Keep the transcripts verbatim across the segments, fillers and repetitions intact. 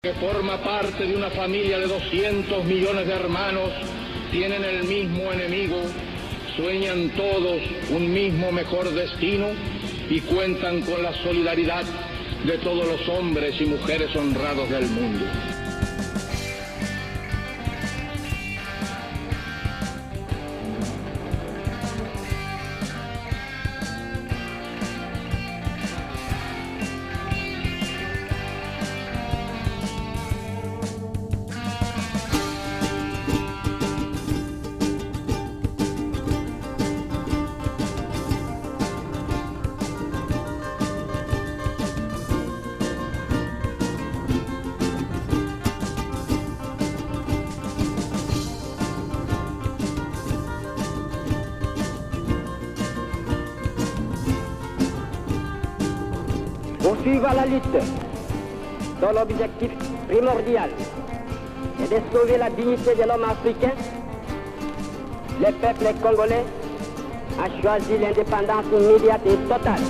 que forma parte de una familia de doscientos millones de hermanos, tienen el mismo enemigo, sueñan todos un mismo mejor destino y cuentan con la solidaridad de todos los hombres y mujeres honrados del mundo. Poursuivre la lutte dont l'objectif primordial est de sauver la dignité de l'homme africain, le peuple congolais a choisi l'indépendance immédiate et totale.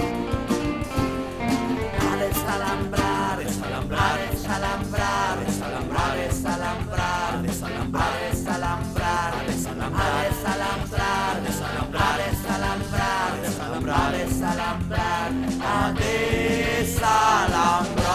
A desalambrar, desalambrar, desalambrar, desalambrar, desalambrar, desalambrar, desalambrar, desalambrar, desalambrar, desalambrar, desalambrar, desalambrar, desalambrar, a desalambrar.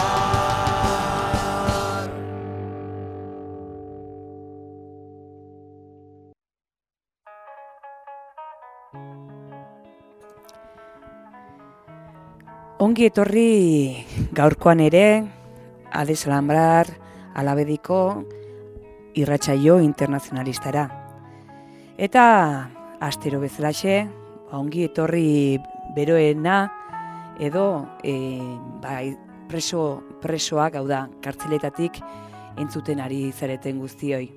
Ongi etorri gaurkoan ere, a desalambrar alabediko irratsaio internazionalistara. Eta astero bezalaxe, ongi etorri beroena edo e, ba, preso, presoak, hau da, kartzeletatik entzuten ari zareten guztioi.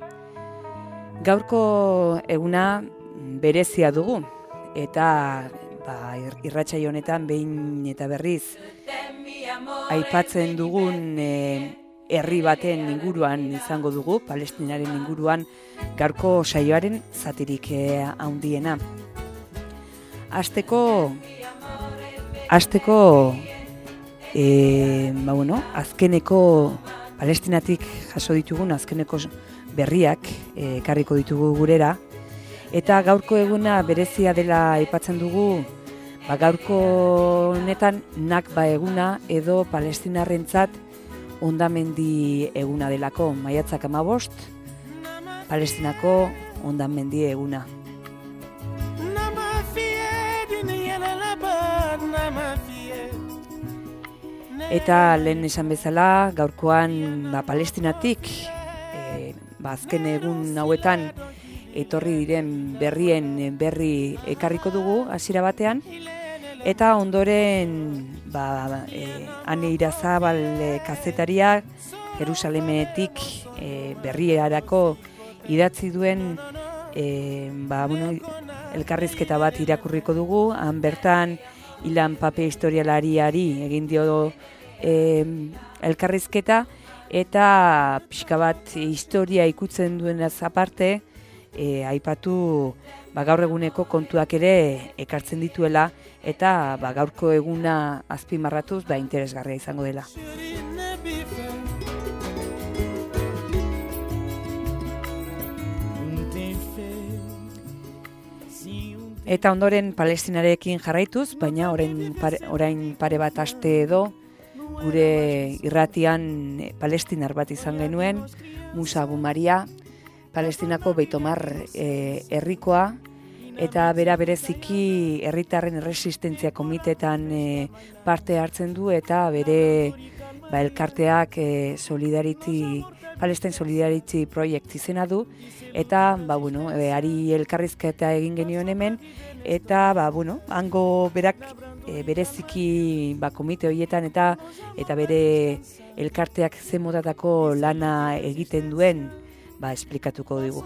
Gaurko eguna berezia dugu eta ba, irratsaio honetan behin eta berriz aipatzen dugun e, herri baten inguruan izango dugu, Palestinaren inguruan gaurko saioaren zatirik e, handiena. Asteko Asteko e, ba, bueno, azkeneko Palestinatik jaso ditugun azkeneko berriak ekarriko e, ditugu gurera, eta gaurko eguna berezia dela aipatzen dugu, ba, gaurko honetan Nakba eguna edo Palestinarrentzat hondamendi eguna delako, maiatzak hamabost, Palestinako hondamendi eguna. Eta lehen esan bezala, gaurkoan ba, Palestinatik e, ba, azken egun hauetan etorri diren berrien berri ekarriko dugu hasiera batean, eta ondoren ba, e, Ane Irazabal e, kazetariak Jerusalemetik e, berriarako idatzi duen e, ba, bueno, elkarrizketa bat irakurriko dugu. Han bertan Ilan Pape historialariari egin dio e, elkarrizketa, eta pixka bat historia ikutzen duenaz aparte, e, aipatu ba, gaur eguneko kontuak ere ekartzen dituela, eta ba, gaurko eguna azpimarratuz ba, interesgarria izango dela. Eta ondoren Palestinarekin jarraituz, baina orain pare, orain pare bat aste edo gure irratian palestinar bat izan genuen, Musa Abu Maria, Palestinako Beitomar e, herrikoa, eta bera bereziki herritarren erresistentzia komitetan e, parte hartzen du, eta bere ba, elkarteak e, Solidarity, Palestine Solidarity Project izena du, eta ba, bueno, e, ari elkarrizketa egin genioen hemen, eta ba, bueno, hango berak e, bereziki ba, komite horietan eta eta bere elkarteak ze motatako lana egiten duen ba, esplikatuko digu.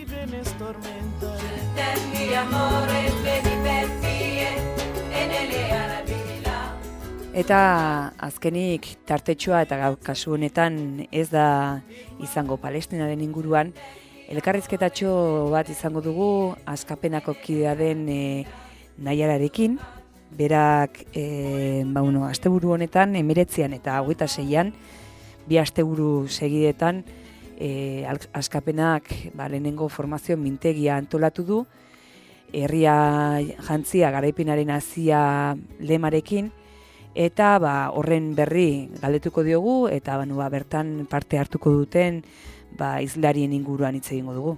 Eta azkenik tartetxoa, eta kasu honetan ez da izango Palestinaren inguruan, elkarrizketatxo bat izango dugu Askapenako kidea den e, Naiararekin. Berak e, ba, uno, asteburu honetan emeretzean eta hogeita seian bi asteburu segidetan e, askapenak ba, lehenengo formazio mintegia antolatu du, herria jantzia garaipinaren hazia lemarekin, eta ba, horren berri galdetuko diogu, eta ba, ba, bertan parte hartuko duten ba, hizlarien inguruan hitz egingo dugu.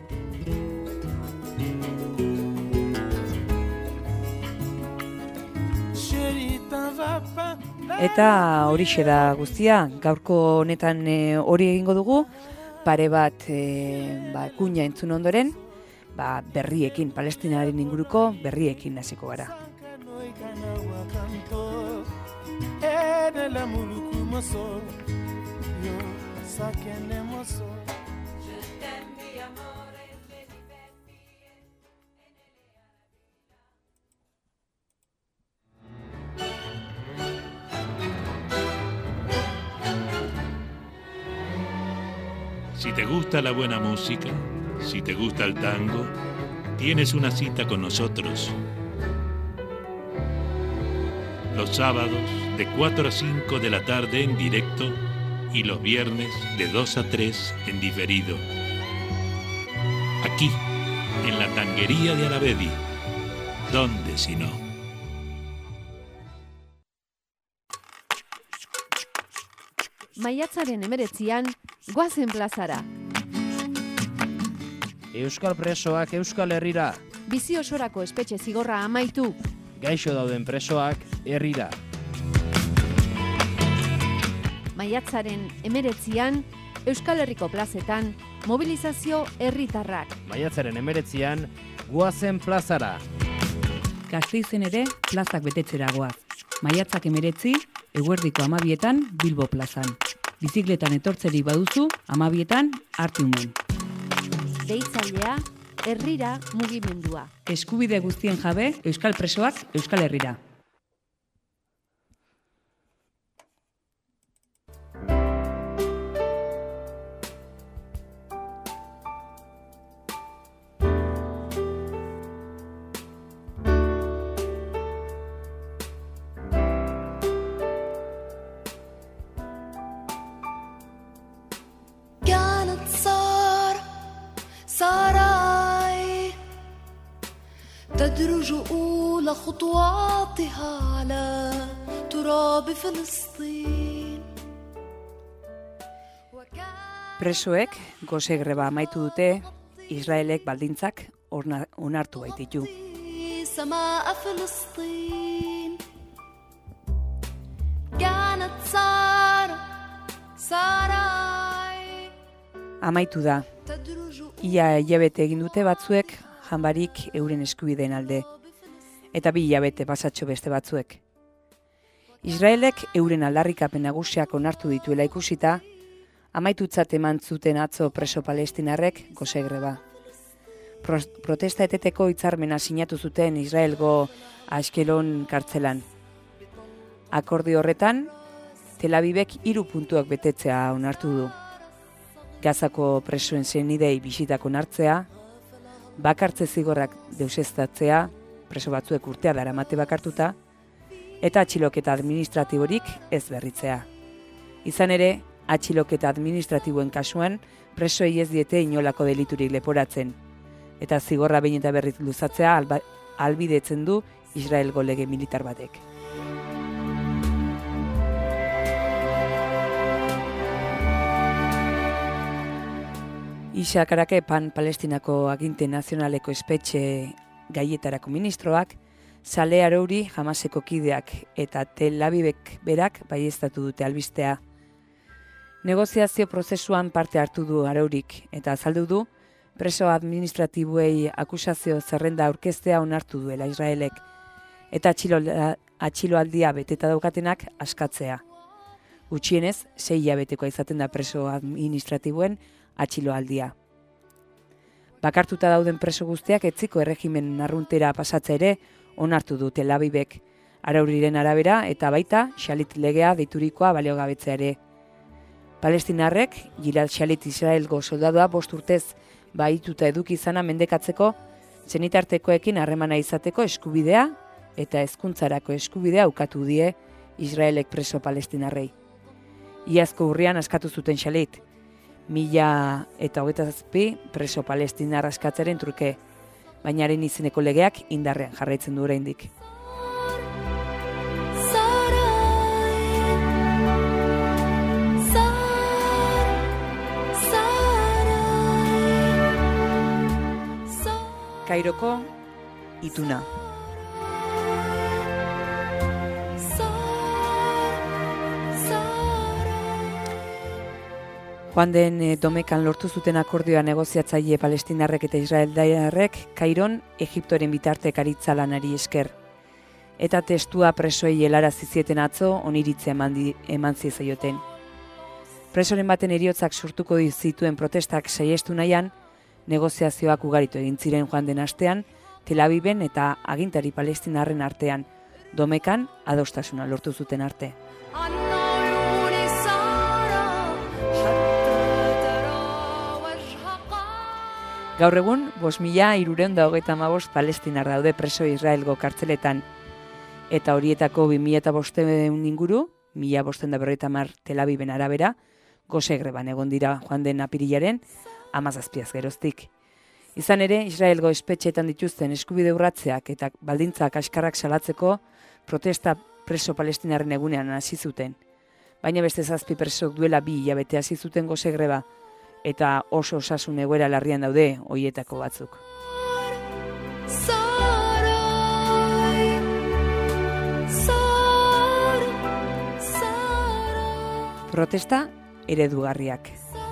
Eta horixe da guztia, gaurko honetan hori e, egingo dugu, pare bat e, ba, kuña entzun ondoren, ba, berriekin, Palestinaren inguruko berriekin hasiko gara. Si te gusta la buena música, si te gusta el tango, tienes una cita con nosotros. Los sábados de cuatro a cinco de la tarde en directo y los viernes de dos a tres en diferido. Aquí, en la tanguería de Aravedi. ¿Dónde si no? Maiatzaren emeretzian, goazen plazara. Euskal presoak Euskal Herrira. Bizi osorako espetxe zigorra amaitu. Gaixo dauden presoak herrira. Maiatzaren emeretzian, Euskal Herriko plazetan, mobilizazio herritarrak. Maiatzaren emeretzian, goazen plazara. Gasteizen ere, plazak betetzera goaz. Maiatzak emeretzi, eguerdiko amabietan, Bilbo plazan. Bizikletan etortzeri baduzu, amabietan, Artiumen. Deitzailea, herrira mugimendua. Eskubide guztien jabe, Euskal presoak, Euskal Herrira. تدرج أولى خطواتها على تراب فلسطين. Presoek gose greba amaitu dute, Israelek baldintzak onartu baititu. سماء فلسطين كانت سارة ساراي. Amaitu da. Ia hilabete egin dute batzuek, janbarik euren eskubideen alde, eta bi hilabete pasatxo beste batzuek. Israelek euren aldarrikapen nagusiak onartu dituela ikusita, amaitutzat eman zuten atzo preso palestinarrek gose greba. Pro protesta eteteko hitzarmena sinatu zuten Israelgo Ashkelon kartzelan. Akordio horretan, Tel Avivek hiru puntuak betetzea onartu du. Gazako presoen senidei bisitak onartzea, bakartze zigorrak deuseztatzea, preso batzuek urtea daramate bakartuta, eta atxiloketa administratiborik ez berritzea. Izan ere, atxiloketa administratiboen kasuan, presoei ez diete inolako deliturik leporatzen, eta zigorra behin eta berriz luzatzea alba, albidetzen du Israelgo lege militar batek. Isa Karake Pan Palestinako aginte nazionaleko espetxe gaietarako ministroak, Saleh Arouri Hamaseko kideak eta Tel Avivek berak baieztatu dute albistea. Negoziazio prozesuan parte hartu du Arourik eta azaldu du preso administratiboei akusazio zerrenda aurkeztea onartu duela Israelek eta atxiloaldia beteta daukatenak askatzea. Gutxienez, sei hilabetekoa izaten da preso administratiboen atxiloaldia. Bakartuta dauden preso guztiak etziko erregimen arruntera pasatza ere onartu du Tel Avivek, Arauriren arabera eta baita Shalit legea deiturikoa baliogabetzea ere. Palestinarrek, Gilad Shalit Israelgo soldadua bost urtez bahituta eduki izana mendekatzeko, senitartekoekin harremana izateko eskubidea eta hezkuntzarako eskubidea ukatu die Israelek preso palestinarrei. Iazko urrian askatu zuten Shalit, mila eta hogeita zazpi preso palestinar askatzearen truke, baina haren izeneko legeak indarrean jarraitzen du oraindik. Kairoko ituna. Joan den e, Domekan lortu zuten akordioa negoziatzaile palestinarrek eta israeldarrek Kairon Egiptoren bitartekaritza lanari esker. Eta testua presoei helarazi zieten atzo oniritzia eman, di, eman ziezaioten. Presoren baten heriotzak sortuko zituen protestak saiestu nahian, negoziazioak ugaritu egin ziren joan den astean, Tel Aviven eta agintari palestinarren artean, Domekan adostasuna lortu zuten arte. Gaur egun, bost mila hirurehun eta hogeita hamabost palestinar daude preso Israelgo kartzeletan, eta horietako bi mila bostehun inguru, mila bostehun eta berrogeita hamar Tel Aviven arabera, gose greban egon dira joan den apirilaren hamazazpiaz geroztik. Izan ere, Israelgo espetxeetan dituzten eskubide urratzeak eta baldintzak askarrak salatzeko protesta preso palestinarren egunean hasi zuten. Baina beste zazpi presok duela bi hilabete hasi zuten gose greba, eta oso osasun egoera larrian daude hoietako batzuk. Protesta eredugarriak.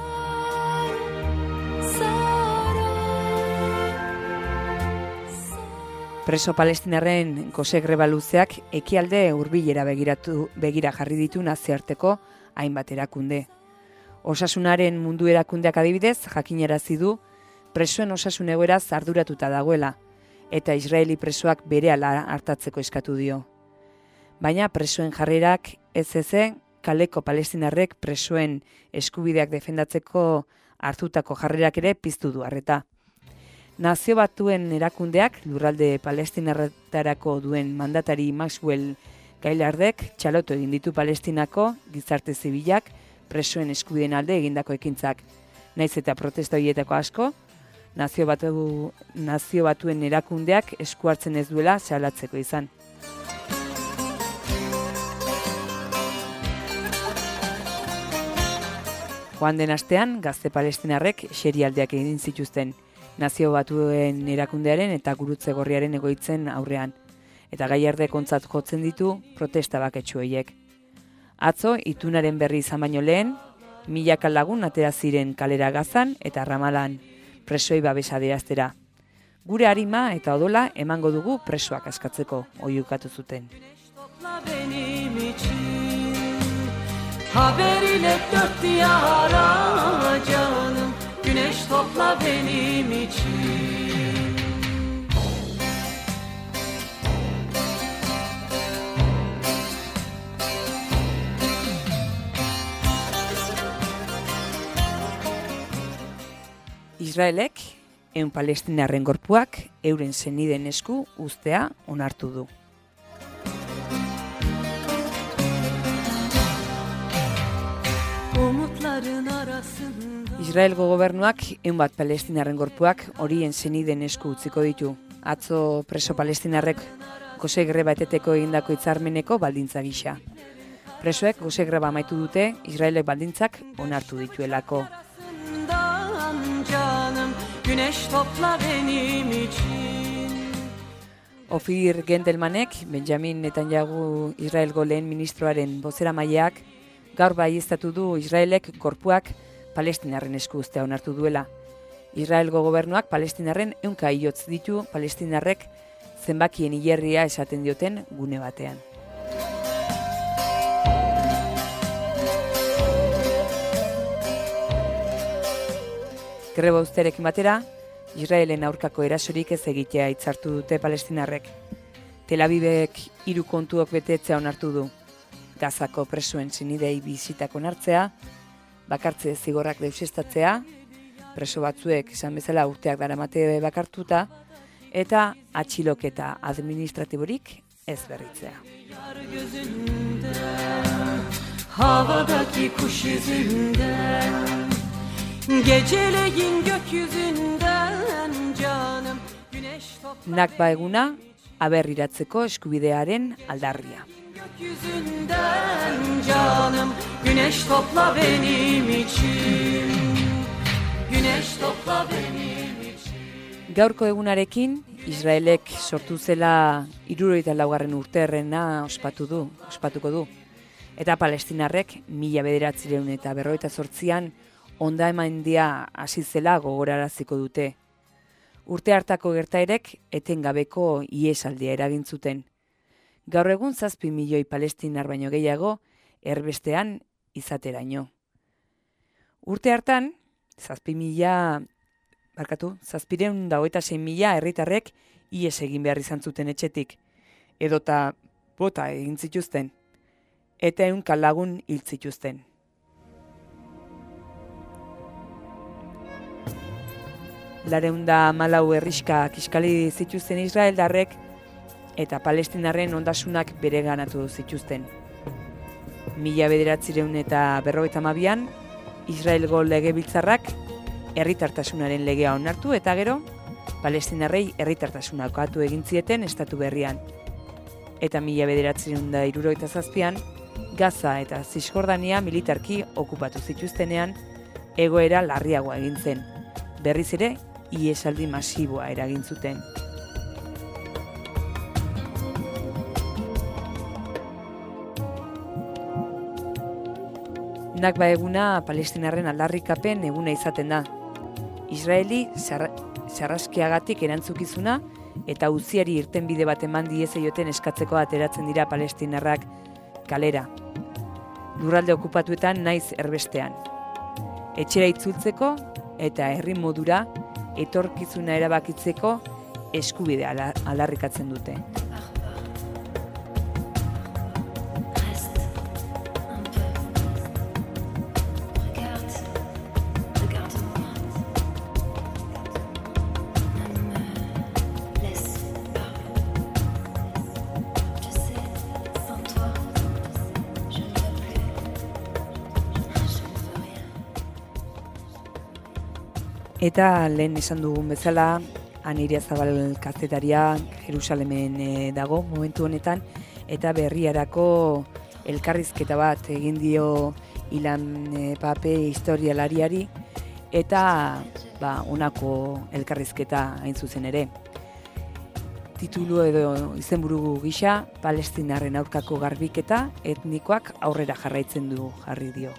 Preso palestinarren gose greba luzeak ekialde hurbilera begiratu begira jarri ditu nazioarteko hainbat erakunde. Osasunaren mundu erakundeak adibidez jakinarazi du presoen osasun egoeraz arduratuta dagoela eta Israeli presoak berehala hartatzeko eskatu dio. Baina presoen jarrerak ez eze kaleko palestinarrek presoen eskubideak defendatzeko hartutako jarrerak ere piztu du arreta. Nazio Batuen erakundeak lurralde palestinarretarako duen mandatari Maxwell Gailardek txalotu egin ditu Palestinako gizarte zibilak presoen eskubideen alde egindako ekintzak. Naiz eta protesta horietako asko, nazio, batu, nazio Batuen erakundeak esku hartzen ez duela salatzeko izan. Joan den astean, gazte palestinarrek xerialdeak egin zituzten, Nazio Batuen erakundearen eta gurutze gorriaren egoitzen aurrean, eta Gaiardek ontzat jotzen ditu protesta baketsu horiek. Atzo, itunaren berri izan baino lehen, milaka lagun atera ziren kalera Gazan eta Ramalan, presoei babesa adieraztera. Gure arima eta odola emango dugu presoak askatzeko, oiukatu zuten. Haberiyle dört diyara canım, güneş topla benim için. Israelek, ehun palestinarren gorpuak, euren senideen esku uztea onartu du. Israelgo gobernuak ehun bat palestinarren gorpuak horien senideen esku utziko ditu. Atzo preso palestinarrek gose greba eteteko egindako hitzarmeneko baldintza gisa. Presoek gose greba amaitu dute Israelek baldintzak onartu dituelako. Ofir Gendelmanek, Benjamin Netanyahu Israelgo lehen ministroaren bozeramaileak, gaur baieztatu du Israelek gorpuak palestinarren esku uztea onartu duela. Israelgo gobernuak palestinarren ehunka hilotz ditu palestinarrek zenbakien hilerria esaten dioten gune batean. Greba uztearekin batera, Israelen aurkako erasorik ez egitea hitzartu dute palestinarrek. Tel Avivek hiru kontuok betetzea onartu du. Gazako presoen senidei bisitak onartzea, bakartze zigorrak deusestatzea, preso batzuek esan bezala urteak daramate bakartuta, eta atxiloketa administratiborik ez berritzea. Havadaki kuş yüzünden, geceleyin gökyüzünden canım güneş topla. Nakba eguna aberriratzeko eskubidearen aldarria. Gökyüzünden canım güneş topla benim için. Güneş topla benim için. Gaurko egunarekin Israelek sortu zela hirurogeita laugarren urteurrena ospatu du, ospatuko du. Eta palestinarrek mila bederatziehun eta berrogeita zortzian onda emandia hasi zela gogoraraziko dute. Urte hartako gertaerek etengabeko ihesaldia eragin zuten. Gaur egun zazpi milioi palestinar baino gehiago erbestean izateraino. Urte hartan, zazpi mila, barkatu, zazpireun da hogeita sei mila herritarrek ihes egin behar izan zuten etxetik, edota bota egin zituzten, eta ehunka lagun hil zituzten. Lareunda hamalau herriska kiskali zituzten israeldarrek eta palestinarren ondasunak bereganatu zituzten. Mila bederatzireun eta berrogeita hamabian, Israelgo legebiltzarrak herritartasunaren legea onartu eta gero, palestinarrei herritartasuna ukatu egin zieten estatu berrian. Eta mila bederatzireun eta hirurogeita zazpian, Gaza eta Zisjordania militarki okupatu zituztenean, egoera larriagoa egin zen. Berriz ere, ihesaldi masiboa eragin zuten. Nakba eguna palestinarren aldarrikapen eguna izaten da. Israeli sarraskiagatik erantzukizuna eta uziari irtenbide bat eman diezaioten eskatzeko ateratzen dira palestinarrak kalera. Lurralde okupatuetan naiz erbestean. Etxera itzultzeko eta herri modura etorkizuna erabakitzeko eskubidea aldarrikatzen dute. Eta lehen esan dugun bezala, Aniria Zabal kazetaria Jerusalemen e, dago momentu honetan, eta berriarako elkarrizketa bat egin dio Ilan e, Pape historialariari, eta ba, honako elkarrizketa hain zuzen ere. Titulu edo izenburu gisa, Palestinarren aurkako garbiketa etnikoak aurrera jarraitzen du jarri dio.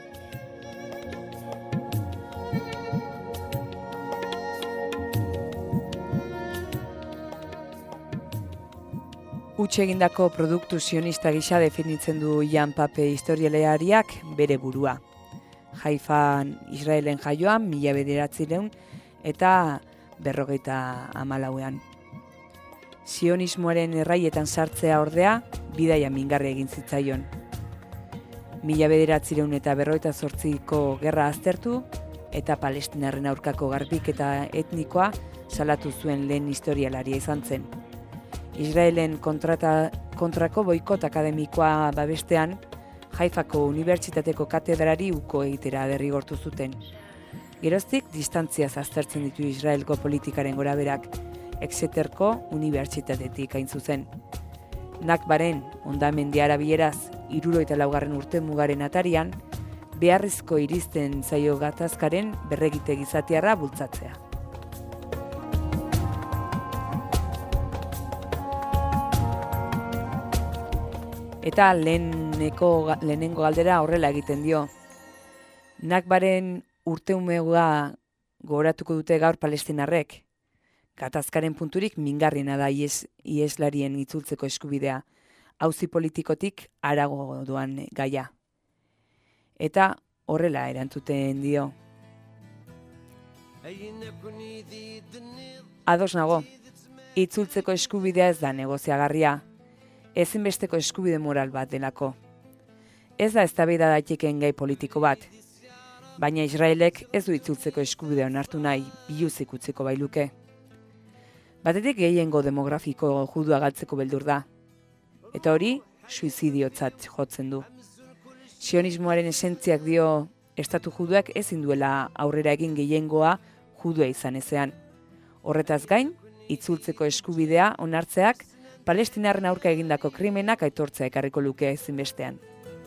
Utxe egindako produktu sionista gisa definitzen du Ilan Pape historialariak bere burua. Haifan Israelen jaioan mila bederatziehun eta berrogeita hamalauean. Sionismoaren erraietan sartzea ordea bidaia mingarri egin zitzaion. Mila bederatziehun eta berrogeita zortziko gerra aztertu eta Palestinarren aurkako garbiketa etnikoa salatu zuen lehen historialaria izan zen. Israelen kontrata, kontrako boikot akademikoa babestean, Haifako Unibertsitateko katedrari uko egitera derrigortu zuten. Geroztik, distantziaz aztertzen ditu Israelko politikaren goraberak, Exeterko Unibertsitatetik hain zuzen. Nakbaren, ondamendi arabieraz, hirurogeita laugarren urte mugaren atarian, beharrizko iristen zaio gatazkaren berregite gizatiarra bultzatzea. Eta leheneko, lehenengo galdera horrela egiten dio. Nakbaren urteumea gogoratuko dute gaur palestinarrek. Gatazkaren punturik mingarriena da ies, ieslarien itzultzeko eskubidea, auzi politikotik harago doan gaia. Eta horrela erantzuten dio. Ados nago, itzultzeko eskubidea ez da negoziagarria, ezinbesteko eskubide moral bat delako. Ez da eztabaida daitekeen gai politiko bat, baina Israelek ez du itzultzeko eskubidea onartu nahi, biluzik utziko bailuke. Batetik gehiengo demografiko judua galtzeko beldur da, eta hori suizidiotzat jotzen du. Sionismoaren esentziak dio estatu juduak ezin duela aurrera egin gehiengoa judua izan ezean. Horretaz gain, itzultzeko eskubidea onartzeak Palestinarren aurka egindako krimenak aitortzea ekarriko luke ezinbestean.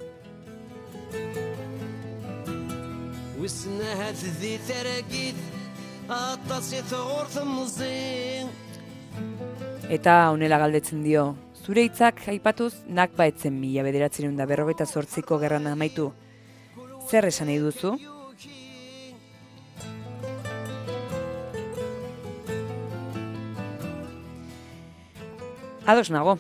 Eta honela galdetzen dio, zure hitzak aipatuz Nakba etzen mila bederatziehun eta berrogeita zortziko gerran amaitu. Zer esan nahi duzu? Ados nago.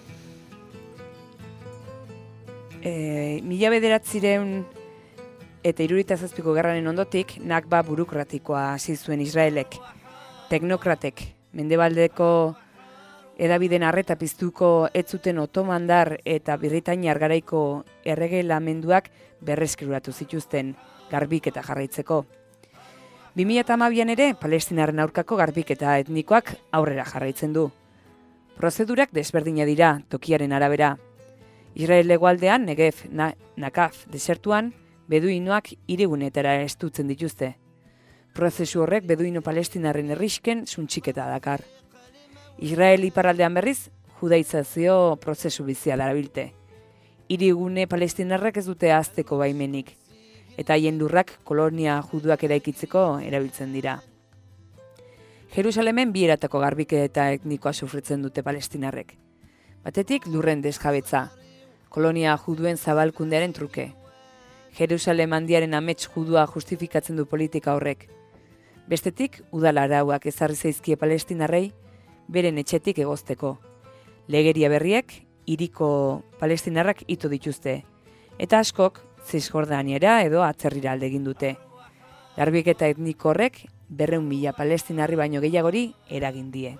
E, mila bederatziehun eta hirurogeita zazpiko gerraren ondotik Nakba burokratikoa hasi zuen Israelek. Teknokratek, mendebaldeko edabiden arreta piztuko ez zuten otomandar eta Britainia garaiko erregelamenduak berreskribatu zituzten garbiketa jarraitzeko. bi mila hamabian ere Palestinarren aurkako garbiketa etnikoak aurrera jarraitzen du. Prozedurak desberdina dira tokiaren arabera. Israel hegoaldean Negev, na, Nakaf desertuan beduinoak hirigunetara estutzen dituzte. Prozesu horrek beduino palestinarren herrisken suntxiketa dakar. Israel iparraldean berriz judaizazio prozesu bizia darabilte. Hirigune palestinarrak ez dute ahazteko baimenik, eta haien lurrak kolonia juduak eraikitzeko erabiltzen dira. Jerusalemen bi eratako garbiketa etnikoa sufritzen dute palestinarrek. Batetik lurren desjabetza, kolonia juduen zabalkundearen truke. Jerusalem handiaren amets judua justifikatzen du politika horrek. Bestetik, udal arauak ezarri zaizkie palestinarrei beren etxetik egozteko. Legeria berriek, hiriko palestinarrak ito dituzte, eta askok Zisjordaniera edo atzerrira alde egin dute. Garbiketa etniko horrek berreun mila palestinarri baino gehiagori eragin die.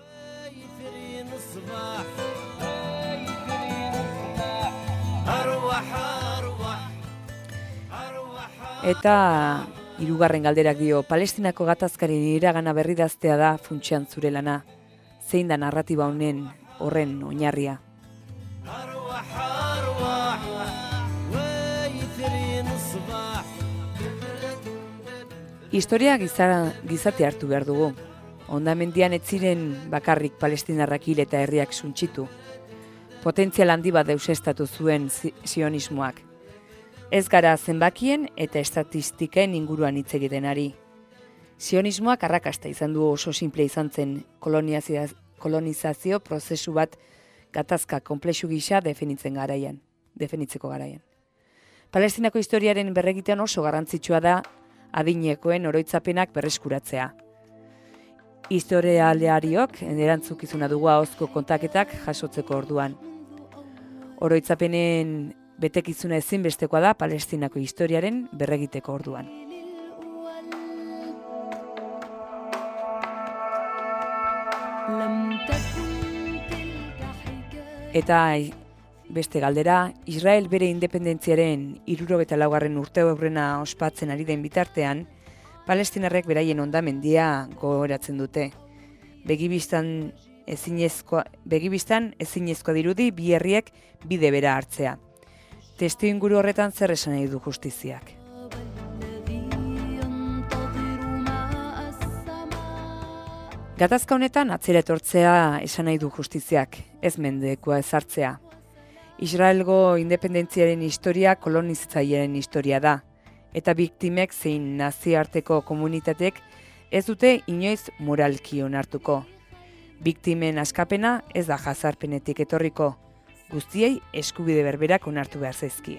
Eta hirugarren galderak dio, Palestinako gatazkaren iragana berridaztea da funtsean zure lana. Zein da narratiba honen horren oinarria? Historia gizara, gizate hartu behar dugu. Hondamendian ez ziren bakarrik palestinarrak hil eta herriak suntsitu. Potentzial handi bat deusestatu zuen sionismoak. Ez gara zenbakien eta estatistiken inguruan hitz egiten ari. Sionismoak arrakasta izan du oso simple izan zen kolonizazio prozesu bat gatazka konplexu gisa definitzen garaian, definitzeko garaian. Palestinako historiaren berregitean oso garrantzitsua da adinekoen oroitzapenak berreskuratzea. Historialariok erantzukizuna dugu ahozko kontaketak jasotzeko orduan. Oroitzapenen betekizuna ezinbestekoa da Palestinako historiaren berregiteko orduan. Eta beste galdera, Israel bere independentziaren hirurogeita laugarren urte aurrena ospatzen ari den bitartean, palestinarrek beraien hondamendia gogoratzen dute. Begibistan ezinezkoa, begibistan ezinezkoa dirudi bi herriek bide bera hartzea. Testu inguru horretan zer esan nahi du justiziak? Gatazka honetan atzera etortzea esan nahi du justiziak, ez mendekoa ezartzea. Israelgo independentziaren historia kolonizatzailearen historia da, eta biktimek zein nazioarteko komunitatek ez dute inoiz moralki onartuko. Biktimen askapena ez da jazarpenetik etorriko, guztiei eskubide berberak onartu behar zaizkie.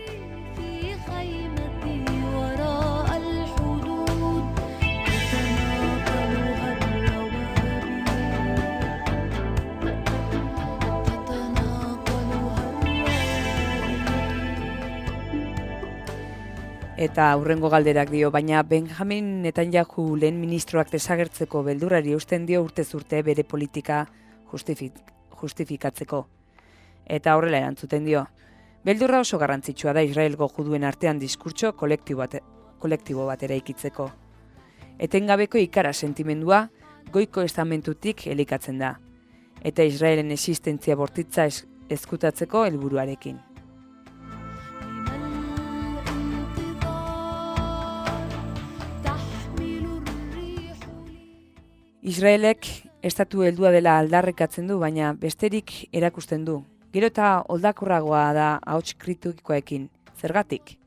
Eta aurrengo galderak dio, baina Benjamin Netanyahu lehen ministroak desagertzeko beldurrari eusten dio urtez urte bere politika justifik, justifikatzeko. Eta horrela erantzuten dio, beldurra oso garrantzitsua da Israelgo juduen artean diskurtso kolektibo bat, kolektibo bat eraikitzeko. Etengabeko ikara sentimendua goiko estamentutik elikatzen da, eta Israelen existentzia bortitza eskutatzeko helburuarekin. Israelek estatu heldua dela aldarrikatzen du, baina besterik erakusten du. Gero eta oldakorragoa da ahots kritikoekin. Zergatik?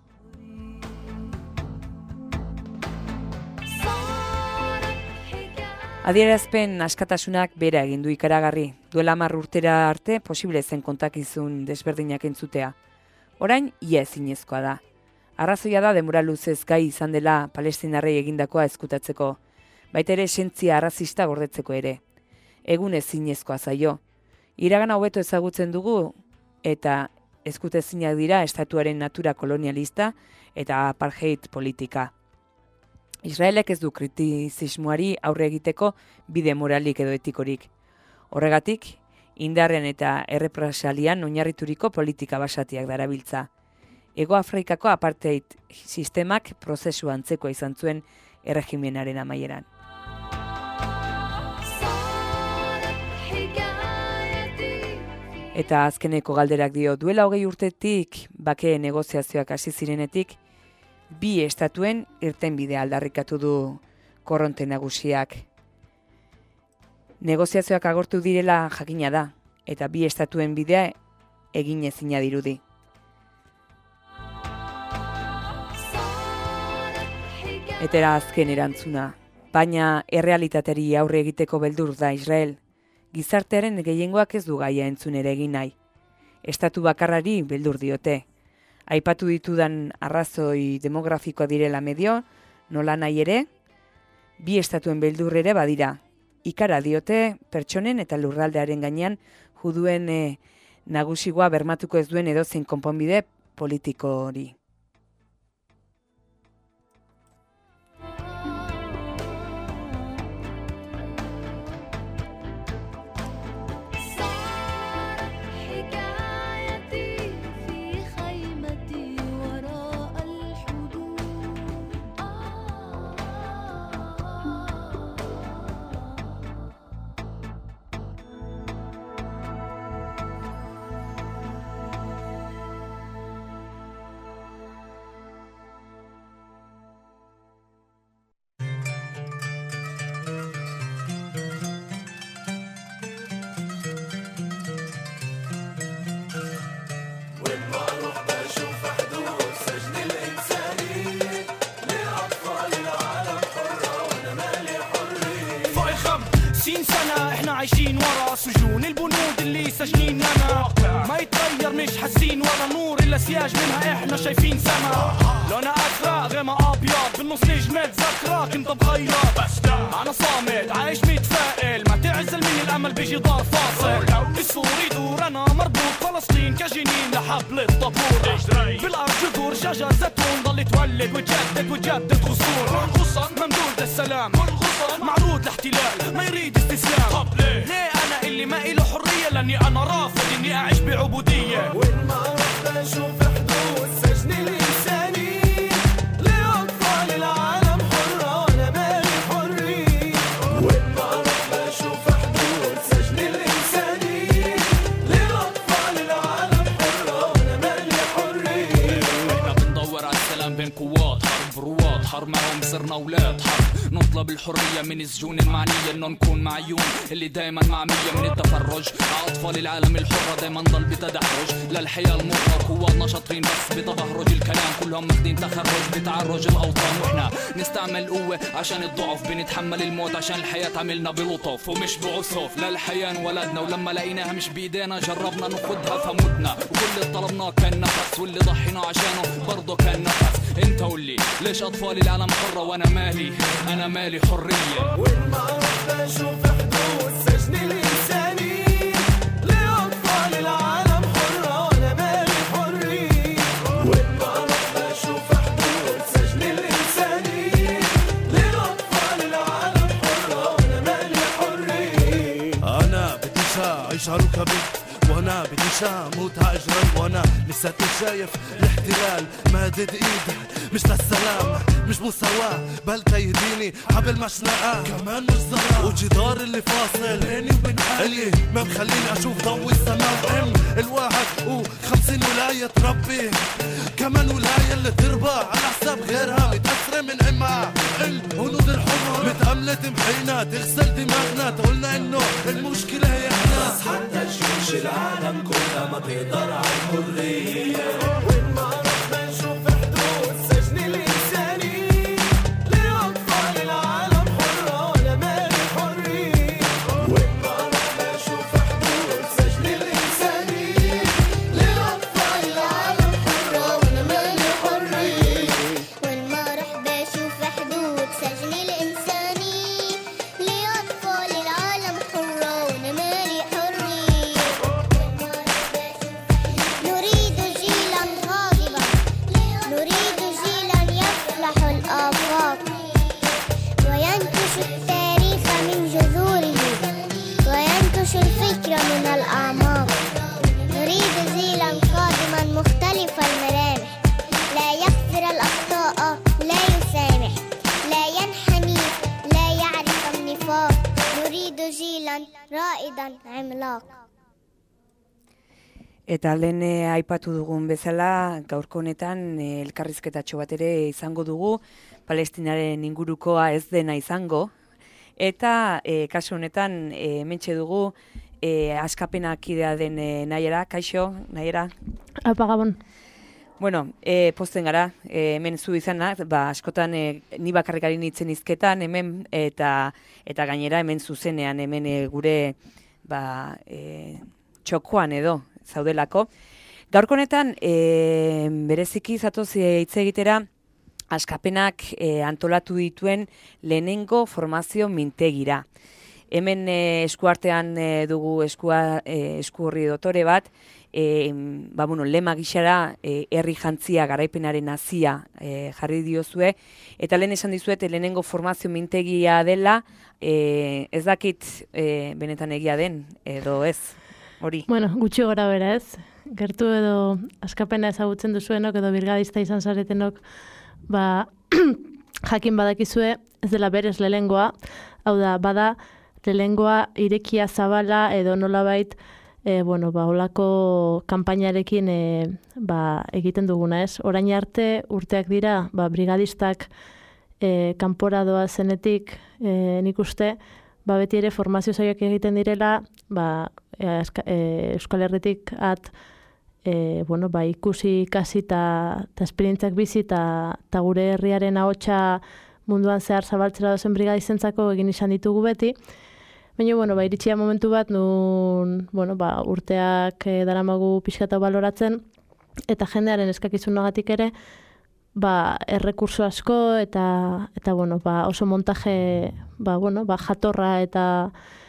Adierazpen askatasunak bera egin du ikaragarri. Duela hamar urtera arte posible zen kontakizun desberdinak entzutea. Orain, ia ezinezkoa da. Arrazoia da denbora luzez gai izan dela palestinarrei egindakoa ezkutatzeko. Baita ere esentzia arrazista gordetzeko ere. Egun ezinezkoa zaio. Iragana hobeto ezagutzen dugu eta ezkutezinak dira estatuaren natura kolonialista eta apartheid politika. Israelek ez du kritizismoari aurre egiteko bide moralik edo etikorik. Horregatik, indarren eta errepresalian oinarrituriko politika basatiak darabiltza. Hego Afrikako apartheid sistemak prozesu antzekoa izan zuen erregimenaren amaieran. Eta azkeneko galderak dio, duela hogei urtetik bake negoziazioak hasi zirenetik, bi estatuen irtenbidea aldarrikatu du korronte nagusiak. Negoziazioak agortu direla jakina da, eta bi estatuen bidea egin ezina dirudi. Eta azken erantzuna, baina errealitateri aurre egiteko beldur da Israel. Gizartearen gehiengoak ez du gaia entzun ere egin nahi. Estatu bakarrari beldur diote. Aipatu ditudan arrazoi demografikoa direla medio, nola nahi ere, bi estatuen beldur ere badira. Ikara diote pertsonen eta lurraldearen gainean juduen e, nagusigoa bermatuko ez duen edozein konponbide politiko hori. عايشين ورا سجون البنود اللي سجنيننا ما يتغير مش حاسين ولا نور الا سياج منها احنا شايفين سما لونها ازرق غيمها ابيض بالنص نجمة ذكرى كنت بغيرك انا صامت عايش متفائل ما تعزل مني الامل بيجي دار فاصل السور يدور انا مربوط فلسطين كجنين لحبل الطابور بالارض جذور شجر زيتون ضل تولد وتجدد وتجدد خصور منغصن ممدود للسلام معروض لاحتلال ما يريد استسلام ليه انا اللي ما إله حريه لاني انا رافض اني اعيش بعبوديه وين ما رحت اشوف حدود سجن الانساني لاطفال العالم حره وانا مالي حريه وين ما رحت اشوف حدود سجن الانساني لاطفال العالم حره وانا مالي حريه احنا بندور على السلام بين قوات حرب رواد حرب معهم صرنا اولاد حرب نطلب الحرية من السجون المعنية انه نكون معيون اللي دايما معمية من التفرج اطفال العالم الحرة دايما ضل بتدحرج للحياة المرة قواتنا شاطرين بس بتبهرج الكلام كلهم ماخدين تخرج بتعرج الاوطان واحنا نستعمل قوة عشان الضعف بنتحمل الموت عشان الحياة عملنا بلطف ومش بعسف للحياة انولدنا ولما لقيناها مش بايدينا جربنا ناخدها فمتنا وكل اللي طلبناه كان نفس واللي ضحينا عشانه برضه كان نفس انت قولي ليش اطفال العالم حرة وانا مالي انا مالي حرية وين ما رحت اشوف حدود سجن الانساني لاطفال العالم حرة وانا مالي حرية وين ما رحت اشوف حدود سجن الانساني لاطفال العالم حرة وانا مالي حرية انا بديش اعيش على ركبي وانا بديش اموت هاجرا وانا لساتني شايف الاحتلال مادد ايده مش للسلام مش مساواة بل تيهديني حبل مشنقة كمان مش زرع وجدار اللي فاصل بيني وبين حالي ما مخليني اشوف ضوء السماء وام الواحد وخمسين ولاية تربي كمان ولاية اللي تربى على حساب غيرها متأثرة من امها تحل هنود الحرة متأملة تمحينا تغسل دماغنا تقولنا انه المشكلة هي احنا بس حتى جيوش العالم كلها ما تقدر على الحرية وين ما رحنا نشوف حدود سجن الإنساني لأطفال العالم حرة ولا مالي حرية وين ما رحنا نشوف حدود سجن الإنساني لأطفال العالم حرة ولا مالي حرية وين ما رح بشوف حدود سجن الإنساني لأطفال العالم حرة وأنا مالي حرية نريد جيلا غاضبا نريد جيلا يفلح الآفاق وينكش التاريخ من جذوره وينكش الفكر من الأعماق نريد جيلا قادما مختلف الملامح لا يغفر الأخطاء لا يسامح لا ينحني لا يعرف النفاق نريد جيلا رائدا عملاق. Eta lehen eh, aipatu dugun bezala, gaurko honetan eh, elkarrizketatxo bat ere izango dugu, Palestinaren ingurukoa ez dena izango. Eta eh, kasu honetan eh, hementxe dugu eh, askapenak idea den eh, Naiera, kaixo, Naiera? Apa, Gabon. Bueno, eh, posten gara, eh, hemen zu izanak, ba, askotan eh, ni bakarrikari nitzen izketan, hemen, eta eta gainera hemen zuzenean, hemen eh, gure ba, eh, txokoan edo, zaudelako. Gaurko honetan, e, bereziki zatoz hitz egitera, askapenak e, antolatu dituen lehenengo formazio mintegira. Hemen e, eskuartean e, dugu eskua, e, eskuorri dotore bat, e, ba, bueno, lema gixara e, herri jantzia garaipenaren hazia e, jarri diozue, eta lehen esan dizuet lehenengo formazio mintegia dela, e, ez dakit e, benetan egia den, edo ez? Hori. Bueno, gutxi gora bera ez. Gertu edo askapena ezagutzen duzuenok edo birgadista izan zaretenok ba, jakin badakizue ez dela berez lehengoa. Hau da, bada lehengoa irekia zabala edo nolabait e, bueno, ba, olako kanpainarekin e, ba, egiten duguna ez. Orain arte urteak dira ba, brigadistak e, kanpora doa zenetik e, nik uste ba, beti ere formazio saioak egiten direla ba, e, e, Euskal Herritik at e, bueno, ba, ikusi ikasi eta esperientziak bizi eta gure herriaren ahotsa munduan zehar zabaltzera dozen brigadizentzako egin izan ditugu beti. Baina, bueno, ba, iritsia momentu bat nun, bueno, ba, urteak e, daramagu pixkata baloratzen eta jendearen eskakizunagatik ere ba, errekurso asko eta eta bueno, ba, oso montaje ba, bueno, ba, jatorra eta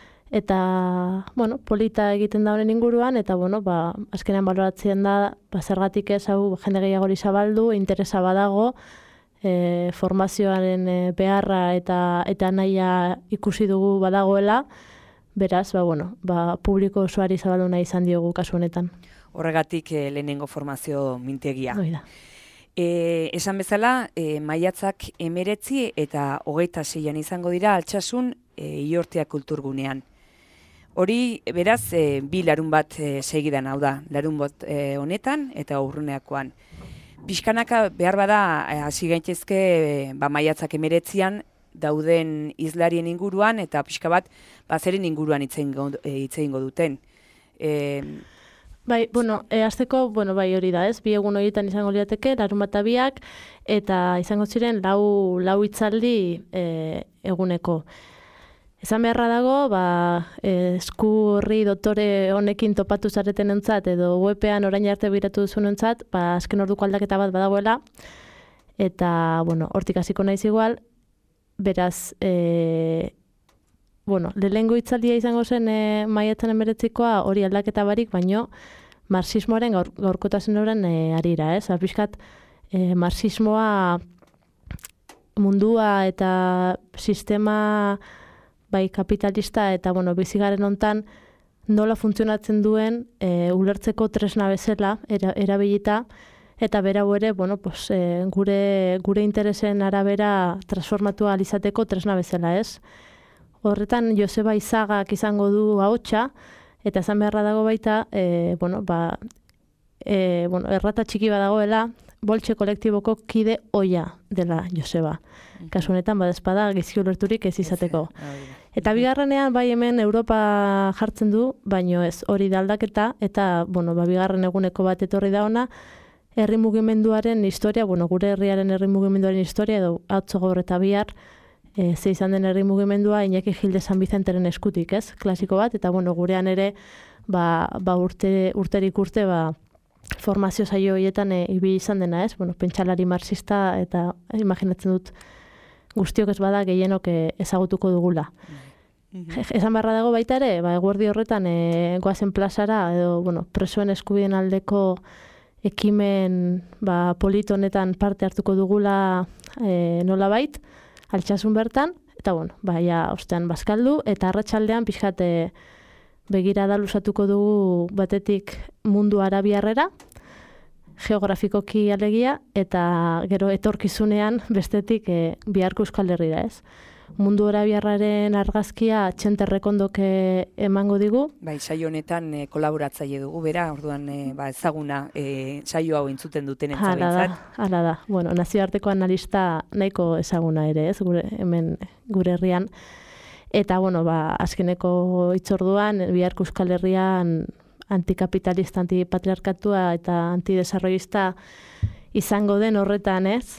eta bueno, polita egiten da honen inguruan eta bueno, ba, azkenean baloratzen da ba, zergatik ez hau jende gehiagori zabaldu, interesa badago, e, formazioaren e, beharra eta eta nahia ikusi dugu badagoela, beraz, ba, bueno, ba, publiko osoari zabaldu nahi izan diogu kasu honetan. Horregatik e, lehenengo formazio mintegia. Hoi da. E, esan bezala, e, maiatzak emeretzi eta hogeita zeian izango dira Altsasun e, Iortea kulturgunean. Hori, beraz, e, bi larun bat e, segidan, hau da, larun bat e, honetan eta urruneakoan. Pixkanaka behar bada, hasi gaitezke e, ba, maiatzak emeretzian dauden izlarien inguruan eta pixka bat, ba, zeren inguruan itzein duten. E, Bai, bueno, e, azteko, bueno, bai hori da, ez? Bi egun horietan izango liateke, larun bat biak, eta izango ziren lau, lau hitzaldi e, eguneko. Esan beharra dago, ba, e, esku horri doktore honekin topatu zareten entzat, edo webean orain arte biratu duzun entzat, ba, azken orduko aldaketa bat badagoela, eta, bueno, hortik hasiko naiz igual, beraz, e, bueno, lehengo hitzaldia izango zen e, maiatzen emeretzikoa hori aldaketa barik, baino marxismoaren gaur, gaurkotasun horren e, arira, ez? Apixkat, e, marxismoa mundua eta sistema bai kapitalista eta bueno, bizigaren hontan nola funtzionatzen duen e, ulertzeko tresna bezala era, erabilita eta berau ere, bueno, pues, e, gure, gure interesen arabera transformatu ahal izateko tresna bezala, ez? Horretan, Joseba Izagak izango du ahotsa, eta esan beharra dago baita, e, bueno, ba, e, bueno, errata txiki badagoela, boltxe kolektiboko kide oia dela Joseba. Kasu honetan, badezpada, gizki ulerturik ez izateko. Eta bigarrenean, bai hemen Europa jartzen du, baino ez hori da aldaketa, eta, bueno, ba, bigarren eguneko bat etorri da ona, herri mugimenduaren historia, bueno, gure herriaren herri mugimenduaren historia, edo atzo gaur eta bihar, e, ze izan den herri mugimendua, Iñaki Gilde San Bizenteren eskutik, ez? Klasiko bat, eta, bueno, gurean ere, ba, ba urte, urterik urte, ba, formazio saio horietan e, ibi izan dena, ez? Bueno, pentsalari marxista, eta imaginatzen dut, guztiok ez bada gehienok ezagutuko dugula. Mm-hmm. Esan barra dago baita ere, ba, eguerdi horretan e, goazen plazara, edo, bueno, presoen eskubideen aldeko ekimen ba, polit honetan parte hartuko dugula e, nolabait, altsasun bertan, eta bueno, ba, ja, ostean bazkaldu, eta arratsaldean pixkat e, begirada luzatuko dugu batetik mundu arabiarrera, geografikoki alegia, eta gero etorkizunean bestetik e, biharko Euskal Herrira, ez? Mundu arabiarraren argazkia Txente Rekondok emango digu. Bai, saio honetan e, kolaboratzaile dugu, bera, orduan e, ba, ezaguna e, saio hau entzuten duten entzabeintzat. Hala da, bueno, nazioarteko analista nahiko ezaguna ere, ez, gure, hemen gure herrian. Eta, bueno, ba, azkeneko itzorduan, biharko Euskal Herrian antikapitalista, antipatriarkatua eta antidesarrollista izango den horretan, ez?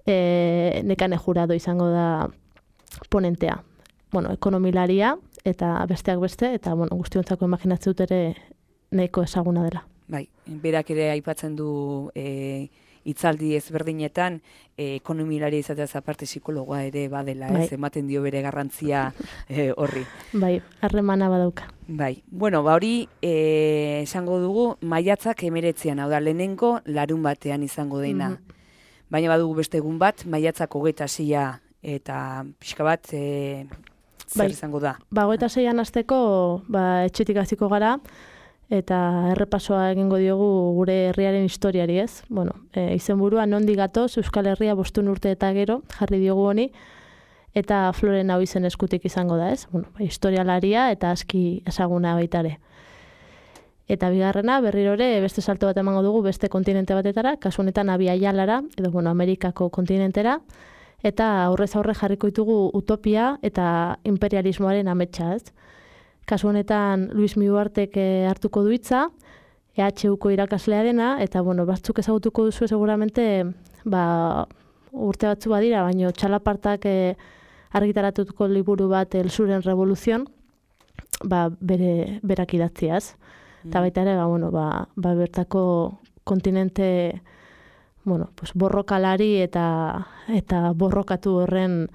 E, nekane jurado izango da ponentea. Bueno, ekonomilaria eta besteak beste, eta bueno, guztiontzako imaginatzen dut ere nahiko ezaguna dela. Bai, berak ere aipatzen du e, hitzaldi ezberdinetan, e, ekonomilaria izateaz aparte psikologoa ere badela, ez, bai. Ematen dio bere garrantzia e, horri. Bai, harremana badauka. Bai, bueno, ba hori e, esango dugu maiatzak hemeretzian, hau da, lehenengo larun batean izango dena. Mm-hmm. Baina badugu beste egun bat, maiatzak hogeita seia eta pixka bat e, zer bai. Izango da. Ba, hogeita seian hasteko ba, etxetik hasiko gara, eta errepasoa egingo diogu gure herriaren historiari, ez? Bueno, e, izenburua nondik gatoz Euskal Herria bostun urte eta gero jarri diogu honi, eta Floren hau izen eskutik izango da, ez? Bueno, historialaria eta aski ezaguna baitare. Eta bigarrena, berrirore, beste salto bat emango dugu beste kontinente batetara, kasu honetan Abia Yalara, edo bueno, Amerikako kontinentera, eta aurrez aurre jarriko ditugu utopia eta imperialismoaren ametsa, ez? Kasu honetan Luis Miuartek hartuko du hitza, E H Uko irakaslea dena, eta bueno, batzuk ezagutuko duzu seguramente, ba, urte batzu badira, baino txalapartak e, argitaratuko liburu bat El Suren Revoluzion, ba, bere, berak idatziaz. Mm. Eta baita ere, ba, bueno, ba, ba, bertako kontinente bueno, pues borrokalari eta eta borrokatu horren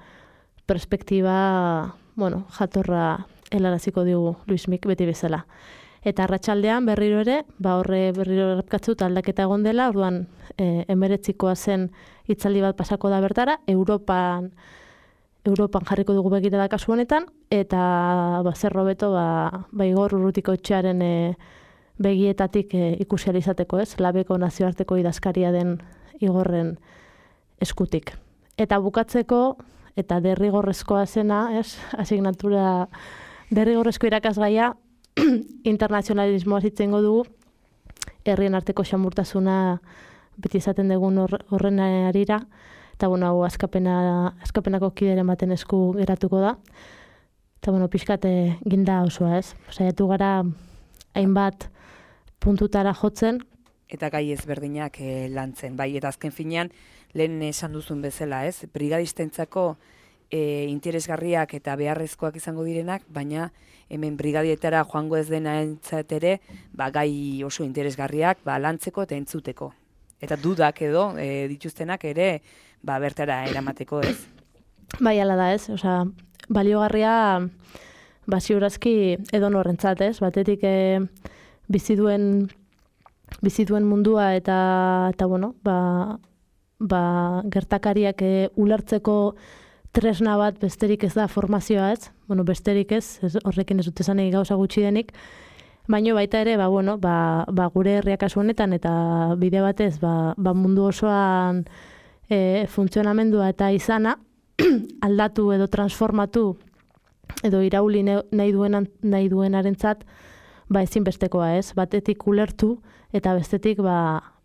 perspektiba, bueno, jatorra helaraziko digu Luismik beti bezala. Eta arratsaldean berriro ere, ba horre berriro errepkatzut aldaketa egon dela, orduan e, emeretzikoa zen hitzaldi bat pasako da bertara, Europan Europan jarriko dugu begirada kasu honetan, eta ba, zer hobeto ba, ba Igor Urrutiko etxearen e, begietatik e, ikusi ahal izateko, ez? Labeko nazioarteko idazkaria den Igorren eskutik. Eta bukatzeko, eta derrigorrezkoa zena, ez? Asignatura derrigorrezko irakasgaia, internazionalismoa zitzengo dugu, herrien arteko xamurtasuna beti izaten dugun horren arira, eta bueno, hau askapena, askapenako kideren baten esku geratuko da. Eta bueno, pixkate ginda osoa, ez? Saiatu gara hainbat puntutara jotzen, eta gai ezberdinak e, lantzen. Bai, eta azken finean, lehen esan duzun bezala, ez? Brigadistentzako e, interesgarriak eta beharrezkoak izango direnak, baina hemen brigadietara joango ez dena entzat ere, ba, gai oso interesgarriak ba, lantzeko eta entzuteko. Eta dudak edo e, dituztenak ere ba, bertara eramateko, ez? Bai, ala da, ez? Osea, baliogarria ba, ziurazki edo norrentzat, ez? Batetik e, bizi duen bizi duen mundua eta eta bueno, ba, ba gertakariak e, ulertzeko tresna bat besterik ez da formazioa, ez? Bueno, besterik ez, ez horrekin ez dut esanik gauza gutxi denik, baino baita ere, ba, bueno, ba, ba gure herria kasu honetan eta bide batez, ba, ba mundu osoan e, funtzionamendua eta izana aldatu edo transformatu edo irauli nahi duen nahi duenarentzat ba ezinbestekoa, ez? Batetik ulertu eta bestetik ba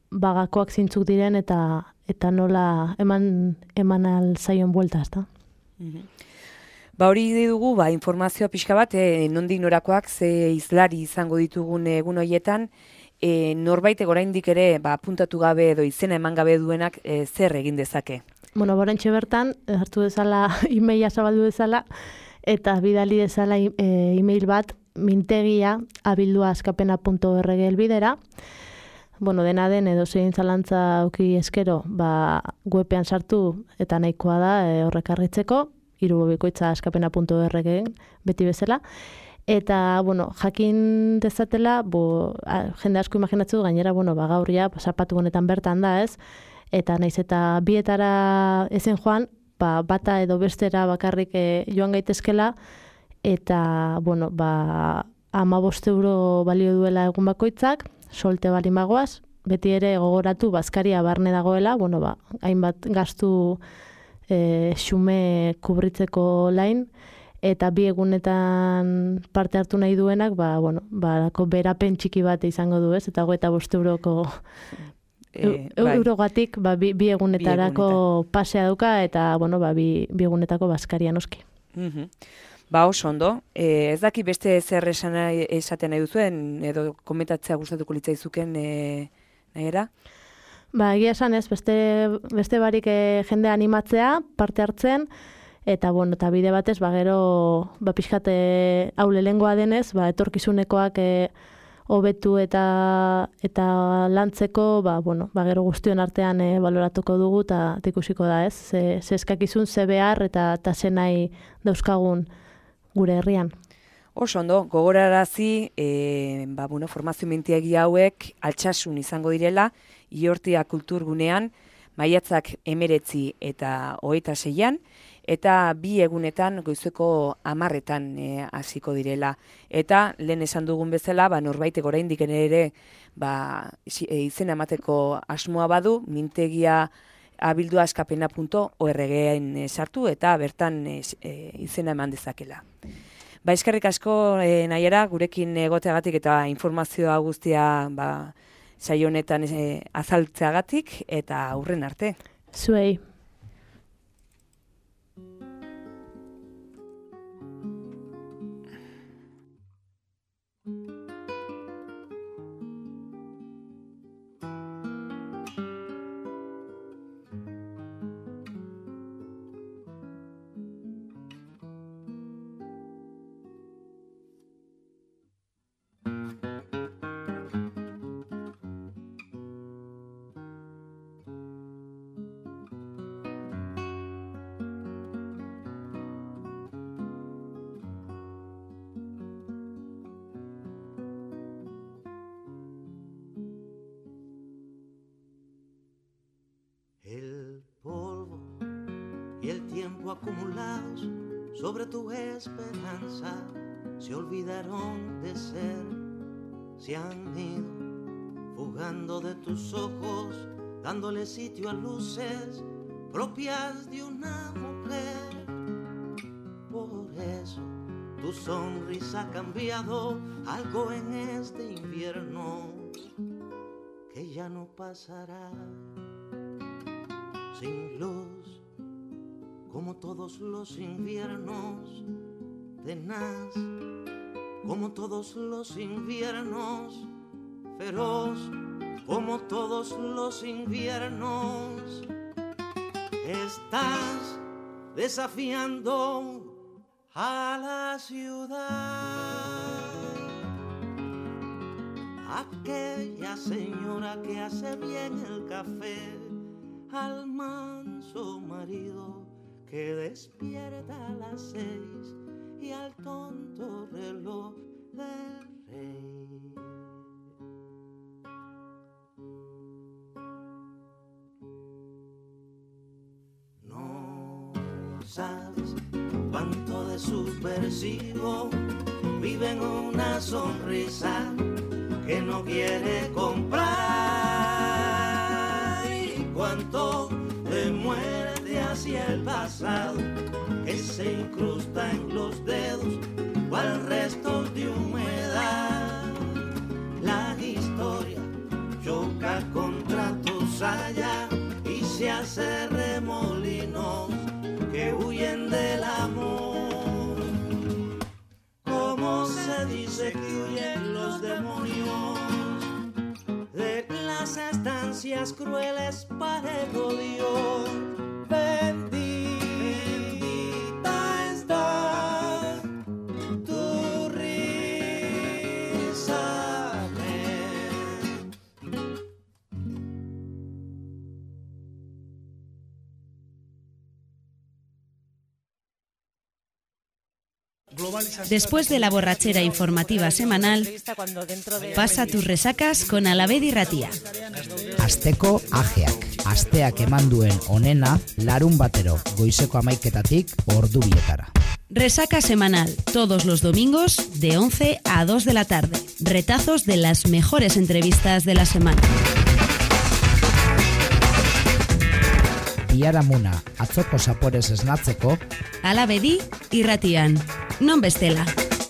bagakoak zintzuk diren eta eta nola eman eman alzaion buelta, ezta? Mhm. Ba hori dugu, ba, informazioa pixka bat, e, nondik norakoak ze izlari izango ditugun egun horietan, e, norbait oraindik ere ba, apuntatu gabe edo izena eman gabe duenak e, zer egin dezake? Bueno, borentxe bertan, hartu dezala, e-maila zabaldu dezala, eta bidali dezala e, e-mail bat, mintegia abildua askapena puntu org elbidera. Bueno, dena den edo zein zalantza auki eskero, ba, webean sartu eta nahikoa da e, horrek argitzeko, irubikoitza askapena puntu org beti bezala. Eta, bueno, jakin dezatela, bo, a, jende asko imaginatzu gainera, bueno, ba, gaur ja, zapatu honetan bertan da, ez? Eta naiz eta bietara ezen joan, ba, bata edo bestera bakarrik e, joan gaitezkela, eta, bueno, ba, hamabost euro balio duela egun bakoitzak, solte bali magoaz, beti ere gogoratu bazkaria barne dagoela, bueno, ba, hainbat gastu e, xume kubritzeko lain, eta bi egunetan parte hartu nahi duenak, ba, bueno, ba, berapen txiki bat izango du, ez? Eta hogeita bost euroko e, bai. eurogatik ba, bi, bi egunetarako bi pasea duka, eta, bueno, ba, bi, bi egunetako bazkaria noski. Mhm. Ba, oso ondo. E, ez daki beste zer esan esaten nahi duzuen, edo komentatzea gustatuko litzaizuken e, nahera? Ba, egia esan ez, beste, beste barik e, jende animatzea, parte hartzen, eta, bueno, eta bide batez, ba, gero, ba, pixkate haule lengoa denez, ba, etorkizunekoak e, hobetu eta eta lantzeko, ba, bueno, ba, gero guztion artean e, baloratuko dugu, eta ikusiko da ez, ze, ze eskakizun, ze behar, eta, eta ze nahi dauzkagun gure herrian. Oso ondo, gogorarazi, e, ba, bueno, formazio mintiegi hauek altsasun izango direla, Iortia kulturgunean, maiatzak emeretzi eta hogeita seian, eta bi egunetan goizeko hamarretan hasiko direla. Eta lehen esan dugun bezala, ba, norbaitek oraindik ere ba, izena emateko asmoa badu, mintegia abildua askapena puntu org sartu eta bertan e, izena eman dezakela. Ba, eskerrik asko e, nahiera, gurekin egoteagatik eta informazioa guztia ba, saio honetan e, azaltzeagatik eta aurren arte. Zuei. El polvo y el tiempo acumulados sobre tu esperanza se olvidaron de ser, se han ido fugando de tus ojos, dándole sitio a luces propias de una mujer. Por eso tu sonrisa ha cambiado algo en este invierno que ya no pasará. Sin luz, como todos los inviernos, tenaz, como todos los inviernos, feroz, como todos los inviernos. Estás desafiando a la ciudad, aquella señora que hace bien el café, al manso marido que despierta a las seis y al tonto reloj del rey. No sabes cuánto de subversivo vive en una sonrisa que no quiere comprar. Cuánto de muerte hacia el pasado que se incrusta en los dedos cual resto de humedad. La historia choca contra Después de la borrachera informativa semanal, pasa tus resacas con Alabedi Ratia. Asteko ajeak, asteak eman duen onena, larun batero, goizeko amaiketatik ordu bietara. Resaca semanal, todos los domingos de once a dos de la tarde. Retazos de las mejores entrevistas de la semana. Biharamuna, atzoko zaporez esnatzeko, Alabedi irratian, non bestela.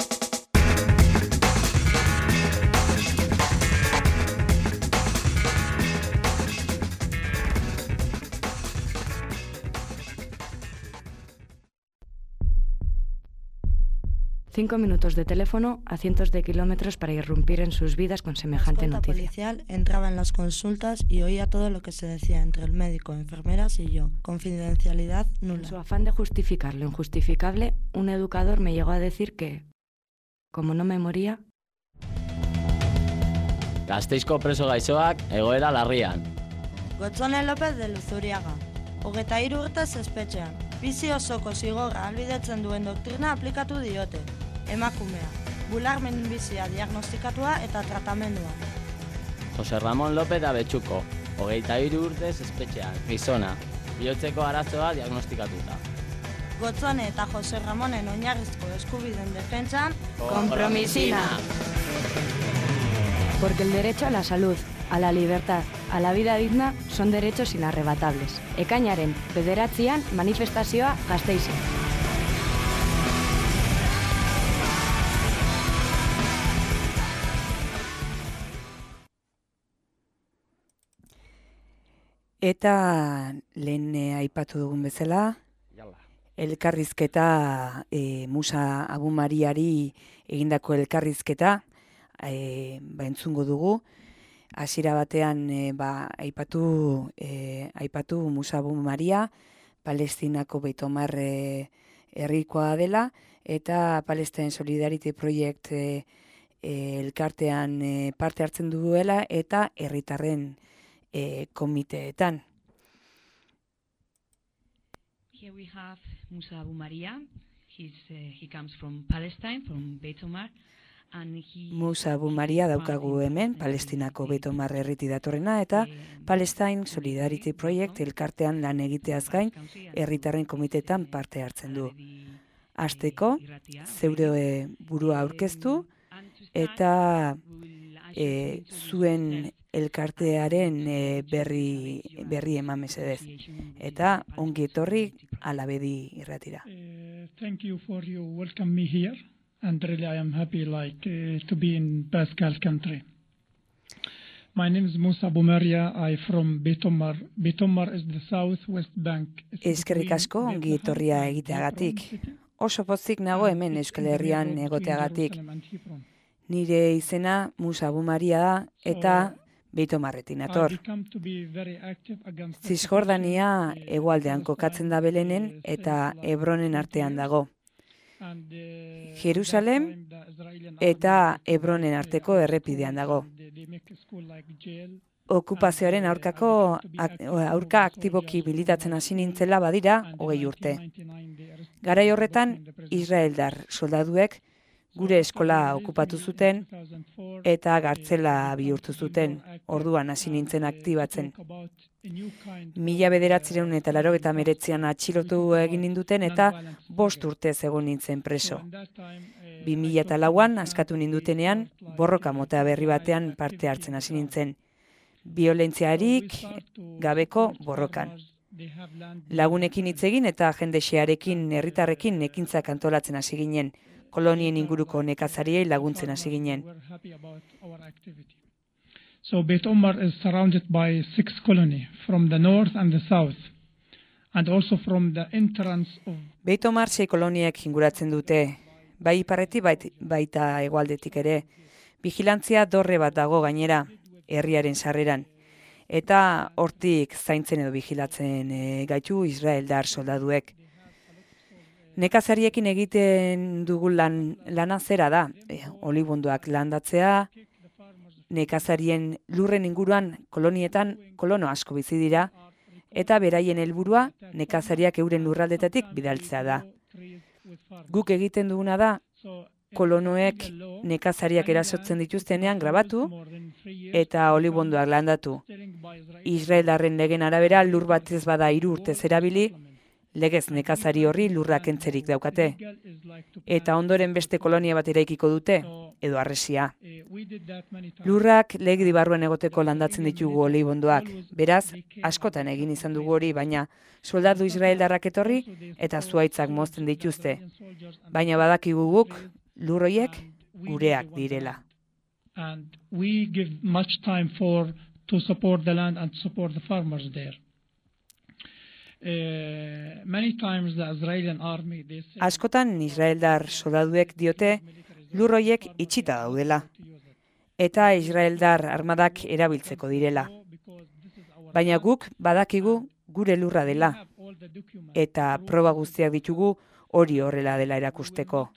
Cinco minutos de teléfono a cientos de kilómetros para irrumpir en sus vidas con semejante noticia. La policial entraba en las consultas y oía todo lo que se decía entre el médico, enfermeras y yo. Confidencialidad nula. En su afán de justificar lo injustificable, un educador me llegó a decir que, como no me moría... Gasteizko preso gaixoak egoera larrian. Gotzone López de Luzuriaga. Hogeta hiru urtez espetxean. Bizi osoko zigorra albidetzen duen doktrina aplikatu diote. Emakumea, bular minbizia diagnostikatua eta tratamendua. Jose Ramon López da Betxuko, hogeita hiru urtez espetxean, gizona, bihotzeko arazoa diagnostikatuta. Gotzone eta Jose Ramonen oinarrizko eskubideen defentsan, Compromisina. Porque el derecho a la salud, a la libertad, a la vida digna son derechos inarrebatables. Ekainaren bederatzian manifestazioa Gasteizen. Eta lehen aipatu dugun bezala, elkarrizketa e, Musa Abu Mariari egindako elkarrizketa e, ba, entzungo dugu. Hasiera batean e, ba, aipatu, e, aipatu Musa Abu Maria, Palestinako Beit Omar e, herrikoa dela, eta Palestine Solidarity Project e, e, elkartean e, parte hartzen duela, eta herritarren E, komiteetan. Here we have Musa Abu Maria. He's, uh, he comes from Palestine, from Beit Omar. And he Musa Abu Maria daukagu hemen, Palestinako Beit Omar herriti datorrena, eta Palestine Solidarity Project elkartean lan egiteaz gain, herritarren komiteetan parte hartzen du. Hasteko, zeure burua aurkeztu, eta e, zuen elkartearen e, berri, berri eman mesedez. Eta ongi etorri Alabedi irratira. Uh, thank you for you welcome me here, and really I am happy like uh, to be in Pascal country. My name is Musa Abu Maria. I from Beit Omar. Beit Omar is the southwest bank. Eskerrik asko ongi etorria egiteagatik. Oso pozik nago hemen Euskal Herrian egoteagatik. Nire izena Musa Abu Maria da eta Beit Omarretin ator. Zisjordania hegoaldean kokatzen da Belenen eta Hebronen artean dago. Jerusalem eta Hebronen arteko errepidean dago. Okupazioaren aurkako aurka aktiboki bilitatzen hasi nintzela badira hogei urte. Garai horretan Israeldar soldaduek gure eskola okupatu zuten eta gartzela bihurtu zuten, orduan hasi nintzen aktibatzen. Mila bederatzireun eta laurogeita hemeretzian atxilotu egin ninduten eta bost urtez egon nintzen preso. Bi mila eta lauan askatu nindutenean borroka mota berri batean parte hartzen hasi nintzen. Biolentziarik gabeko borrokan. Lagunekin hitz egin eta jende xearekin, herritarrekin ekintzak antolatzen hasi ginen. Kolonien inguruko nekazariei laguntzen hasi ginen. So Beit Omar is surrounded by six colonies from the north and the south, and also from the entrance of... Beit Omar sei koloniek inguratzen dute, bai iparretik bait, baita hegoaldetik ere. Vigilantzia dorre bat dago gainera, herriaren sarreran. Eta hortik zaintzen edo vigilatzen e, gaitu Israeldar soldaduek. Nekazariekin egiten dugun lan, lana zera da, e, olibondoak landatzea, nekazarien lurren inguruan kolonietan kolono asko bizi dira, eta beraien helburua nekazariak euren lurraldetatik bidaltzea da. Guk egiten duguna da, kolonoek nekazariak erasotzen dituztenean grabatu eta olibondoak landatu. Israeldarren legen arabera lur batez bada hiru urtez erabili, legez nekazari horri lurrak entzerik daukate. Eta ondoren beste kolonia bat eraikiko dute, edo harresia. Lurrak legedi barruan egoteko landatzen ditugu olibondoak, beraz, askotan egin izan dugu hori, baina soldadu israeldarrak etorri eta zuhaitzak mozten dituzte. Baina badakigu guk, lurroiek gureak direla. And we give much time for to support the land and support the farmers there. Uh, many times the Israeli army they say, askotan israeldar soldaduek diote lurroiek itxita daudela eta israeldar armadak erabiltzeko direla. Baina guk badakigu gure lurra dela eta proba guztiak ditugu hori horrela dela erakusteko.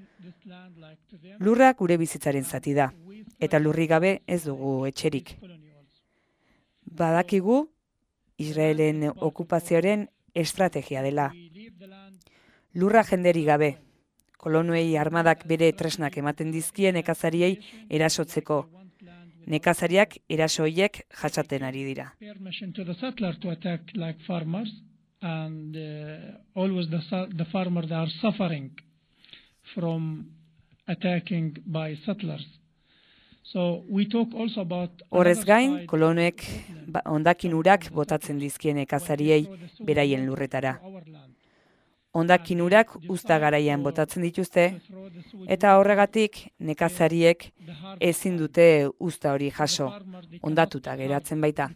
Lurra gure bizitzaren zati da, eta lurri gabe ez dugu etxerik. Badakigu Israelen okupazioaren estrategia dela. Lurra jenderi gabe, kolonoei armadak bere tresnak ematen dizkien nekazariei erasotzeko. Nekazariak erasoiek jasaten ari dira. permission to the settler to attack like farmers, and uh, always the, the farmers they are suffering from attacking by settlers. So we talk also about Horrez gain, kolonoek hondakin urak botatzen dizkien nekazariei beraien lurretara. Hondakin urak uzta garaian botatzen dituzte, eta horregatik nekazariek ezin dute uzta hori jaso, hondatuta geratzen baita.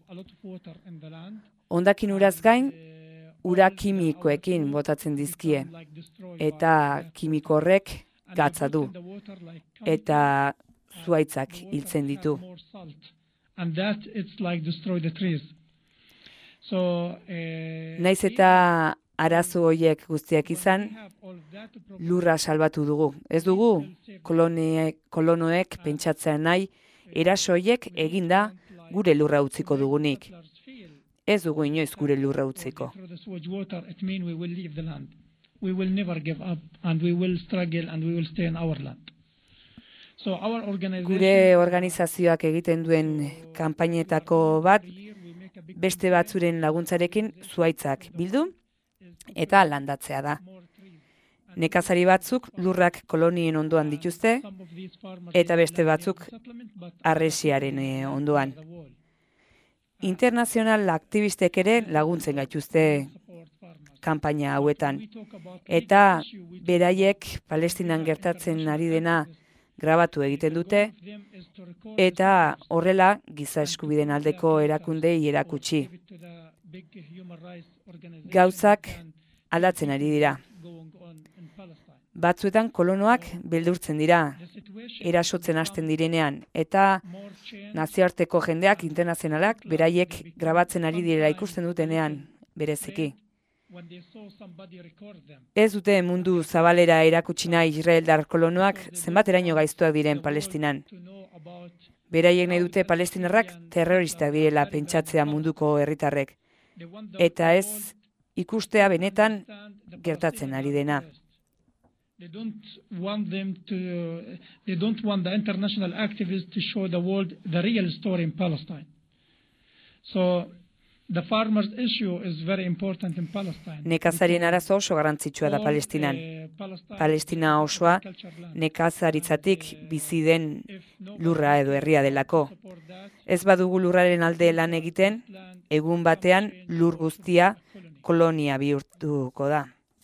Hondakin uraz gain, ura kimikoekin botatzen dizkie, eta kimiko horrek gatza du, eta zuhaitzak hiltzen ditu. and that it's like destroy the trees. So uh, Naiz eta arazo horiek guztiak izan, lurra salbatu dugu. Ez dugu koloneek, kolonoek pentsatzen nahi, eraso horiek eginda gure lurra utziko dugunik. Ez dugu inoiz gure lurra utziko. through the sewage water, it means we will leave the land. We will never give up, and we will struggle, and we will stay in our land. So our organization, Gure organizazioak egiten duen kanpainetako bat, beste batzuren laguntzarekin zuhaitzak bildu eta landatzea da. Nekazari batzuk lurrak kolonien ondoan dituzte eta beste batzuk harresiaren ondoan. Internazional aktivistek ere laguntzen gaituzte kanpaina hauetan. Eta beraiek Palestinan gertatzen ari dena grabatu egiten dute, eta horrela giza eskubideen aldeko erakundei erakutsi. Gauzak aldatzen ari dira. Batzuetan kolonoak beldurtzen dira, erasotzen hasten direnean, eta nazioarteko jendeak internazionalak beraiek grabatzen ari direla ikusten dutenean bereziki. Ez dute mundu zabalera erakutsi nahi israeldar kolonoak zenbateraino gaiztuak diren Palestinan. Beraiek nahi dute palestinarrak terroristak direla pentsatzea munduko herritarrek. Eta ez ikustea benetan gertatzen ari dena. They don't want them to. They don't want the international activists to show the world the real story in Palestine. So the farmers' issue is very important in Palestine. Nekazarien arazo oso garrantzitsua da Palestinan. Palestina osoa nekazaritzatik bizi den lurra edo herria delako. Ez badugu lurraren alde lan egiten, egun batean lur guztia kolonia bihurtuko da.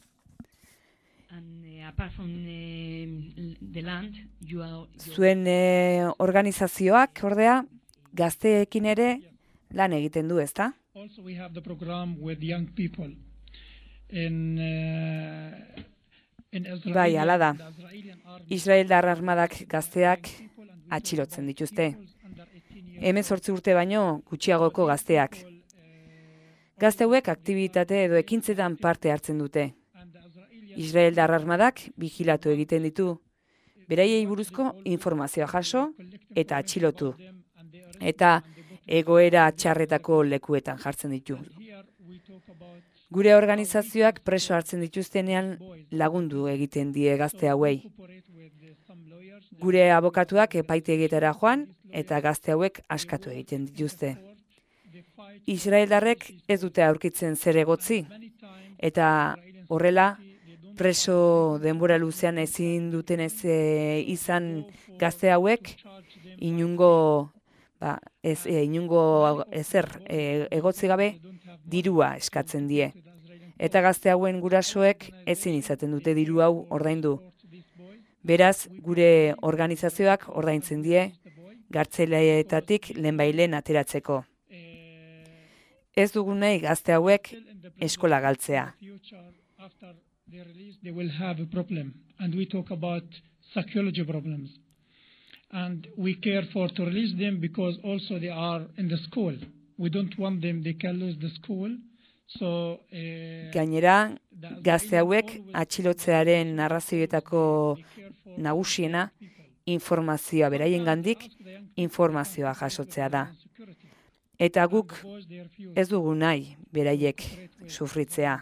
Zuen eh, organizazioak, ordea, gazteekin ere lan egiten du, ezta? Also we have the program with young people in uh, in Israel. Bai, hala da. Israeldar armadak gazteak atxilotzen dituzte. Hemezortzi urte baino gutxiagoko gazteak. Gazte hauek aktibitate edo ekintzetan parte hartzen dute. Israeldar armadak vigilatu egiten ditu, beraiei buruzko informazioa jaso eta atxilotu. Eta egoera txarretako lekuetan jartzen ditu. Gure organizazioak preso hartzen dituztenean lagundu egiten die gazte hauei. Gure abokatuak epaitegietara joan eta gazte hauek askatu egiten dituzte. Israeldarrek ez dute aurkitzen zer egotzi, eta horrela preso denbora luzean ezin duten ez e, izan gazte hauek inungo, ba, ez, e, inungo ezer e, egotzi gabe dirua eskatzen die. Eta gazte hauen gurasoek ezin izaten dute diru hau ordaindu. Beraz, gure organizazioak ordaintzen die gartzeleetatik lehenbailen ateratzeko. Ez dugu nahi gazte hauek eskola galtzea. They release, they will have a problem, and we talk about psychology problems, and we care for to release them because also they are in the school. We don't want them, they can lose the school. So, uh, Gainera, gazte hauek atxilotzearen arrazoietako nagusiena informazioa beraiengandik informazioa jasotzea da. Eta guk ez dugu nahi beraiek sufritzea.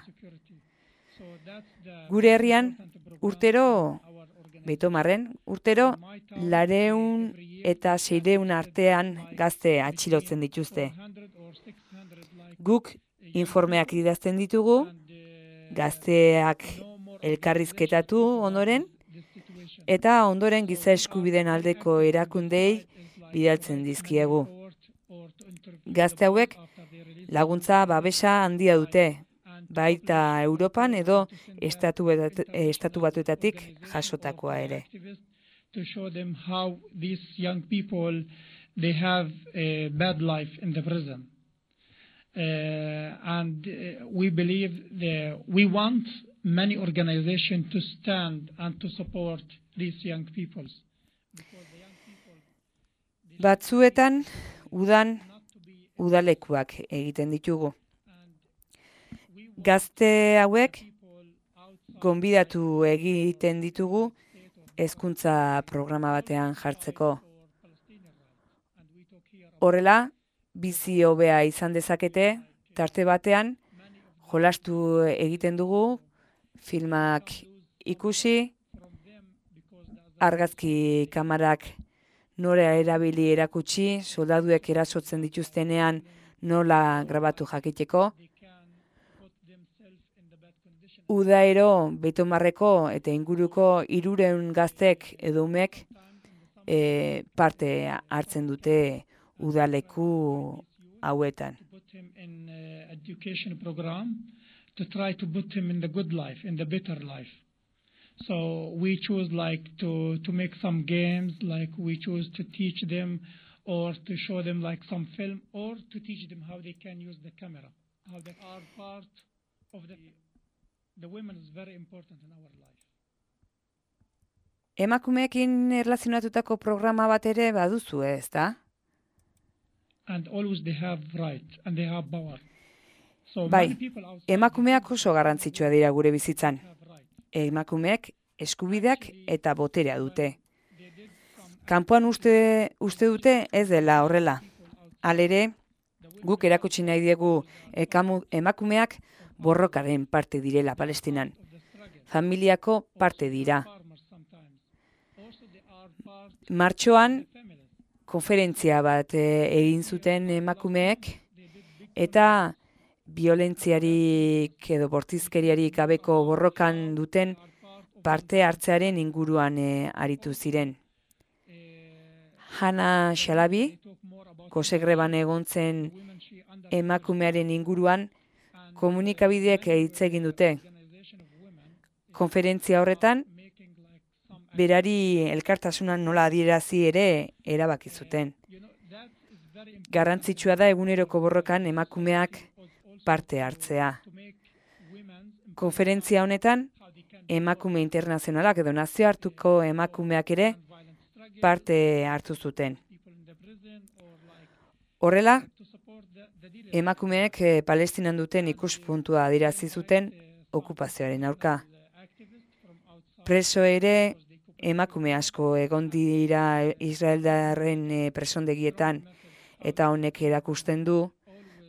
Gure herrian, urtero, Betomarren, urtero, lareun eta seireun artean gazte atxilotzen dituzte. Guk informeak idazten ditugu, gazteak elkarrizketatu ondoren, eta ondoren giza eskubideen aldeko erakundei bidaltzen dizkiegu. Gazte hauek laguntza babesa handia dute, baita Europan edo estatu, estatu batuetatik jasotakoa ere. To show them how these young people, they have a bad life in the prison. Uh, and uh, we believe that we want many organizations to stand and to support these young people. Batzuetan, udan, udalekuak egiten ditugu. Gazte hauek gonbidatu egiten ditugu hezkuntza programa batean jartzeko. Horrela, bizi hobea izan dezakete, tarte batean jolastu egiten dugu, filmak ikusi, argazki kamarak nora erabili erakutsi, soldaduek erasotzen dituztenean nola grabatu jakiteko. Udaero, Betomarreko eta inguruko hirureun gaztek edo umek e, parte hartzen dute udaleku hauetan. In uh, education program to try to put him in the good life, in the better life. So we choose like to to make some games, like we choose to teach them or to show them like some film or to teach them how they can use the camera, how they are part of the the women is very important in our life. Emakumeekin erlazionatutako programa bat ere baduzu, ez da? And always they have right and they have power. So bai, emakumeak oso garrantzitsua dira gure bizitzan. Emakumeek eskubideak eta boterea dute. Kanpoan uste, uste dute ez dela horrela. Halere, guk erakutsi nahi diegu ekamu, emakumeak borrokaren parte direla Palestinan. Familiako parte dira. Martxoan, konferentzia bat egin zuten emakumeek eta biolentziarik edo bortizkeriarik gabeko borrokan duten parte hartzearen inguruan e, aritu ziren. Hana Shalabi, kosegreban egon zen emakumearen inguruan, komunikabideek hitz egin dute. Konferentzia horretan, berari elkartasunan nola adierazi ere erabaki zuten. Garrantzitsua da eguneroko borrokan emakumeak parte hartzea. Konferentzia honetan, emakume internazionalak edo nazioartuko emakumeak ere parte hartu zuten. Horrela, emakumeek Palestinan duten ikuspuntua adierazi zuten okupazioaren aurka. Preso ere emakume asko egon dira Israeldarren presondegietan eta honek erakusten du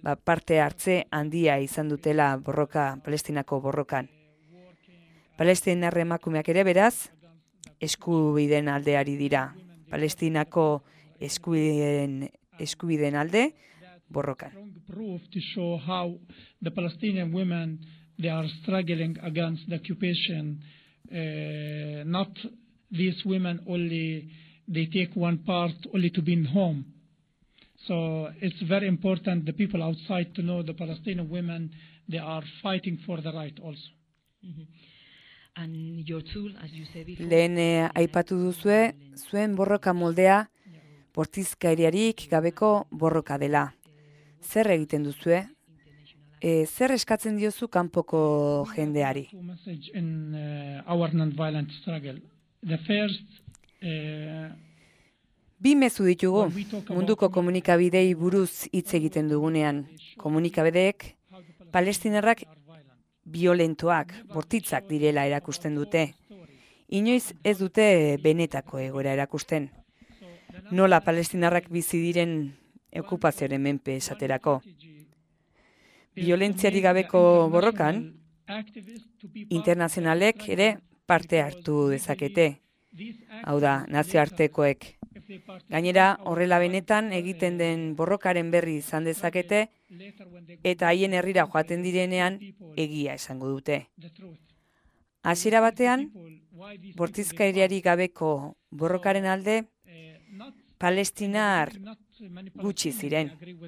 ba, parte hartze handia izan dutela borroka, Palestinako borrokan. Palestinar emakumeak ere beraz, eskubideen aldeari dira. Palestinako eskubideen, eskubideen alde borrokan. Proof to show how the Palestinian women they are struggling against the occupation. Uh, not these women only they take one part only to be in home. So it's very important the people outside to know the Palestinian women they are fighting for the right also. Mm-hmm. And your tool, as you said before, Lehen eh, aipatu duzue, zuen borroka moldea bortizkeriarik gabeko borroka dela. Zer egiten duzue? E, zer eskatzen diozu kanpoko jendeari? In uh, our non-violent struggle. The first, uh, Bi mezu ditugu, munduko komunikabidei buruz hitz egiten dugunean. Komunikabideek palestinarrak violentoak, bortitzak direla erakusten dute. Inoiz ez dute benetako egoera erakusten. Nola palestinarrak bizi diren okupazioaren menpe esaterako. Violentziari gabeko borrokan, internazionalek ere parte hartu dezakete. Hau da, nazioartekoek. Gainera, horrela benetan egiten den borrokaren berri izan dezakete, eta haien herrira joaten direnean egia esango dute. Hasiera batean, bortizkeriari gabeko borrokaren alde, palestinar gutxi ziren.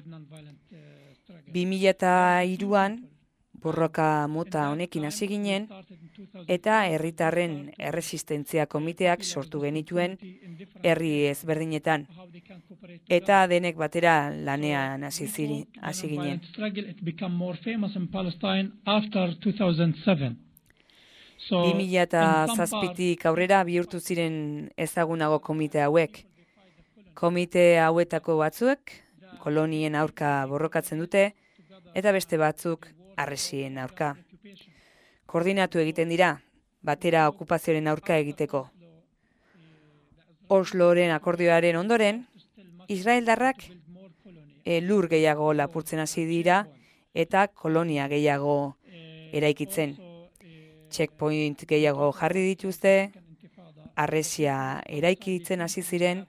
bi mila hiruan borroka mota honekin hasi ginen, eta herritarren erresistentzia komiteak sortu genituen herri ezberdinetan. Eta denek batera lanean hasi ginen. bi mila zazpitik aurrera bihurtu ziren ezagunago komite hauek. Komite hauetako batzuek kolonien aurka borrokatzen dute, eta beste batzuk harresien aurka. Koordinatu egiten dira, batera okupazioaren aurka egiteko. Osloren akordioaren ondoren, Israeldarrak e, lur gehiago lapurtzen hasi dira eta kolonia gehiago eraikitzen. Checkpoint gehiago jarri dituzte, harresia eraikitzen hasi ziren.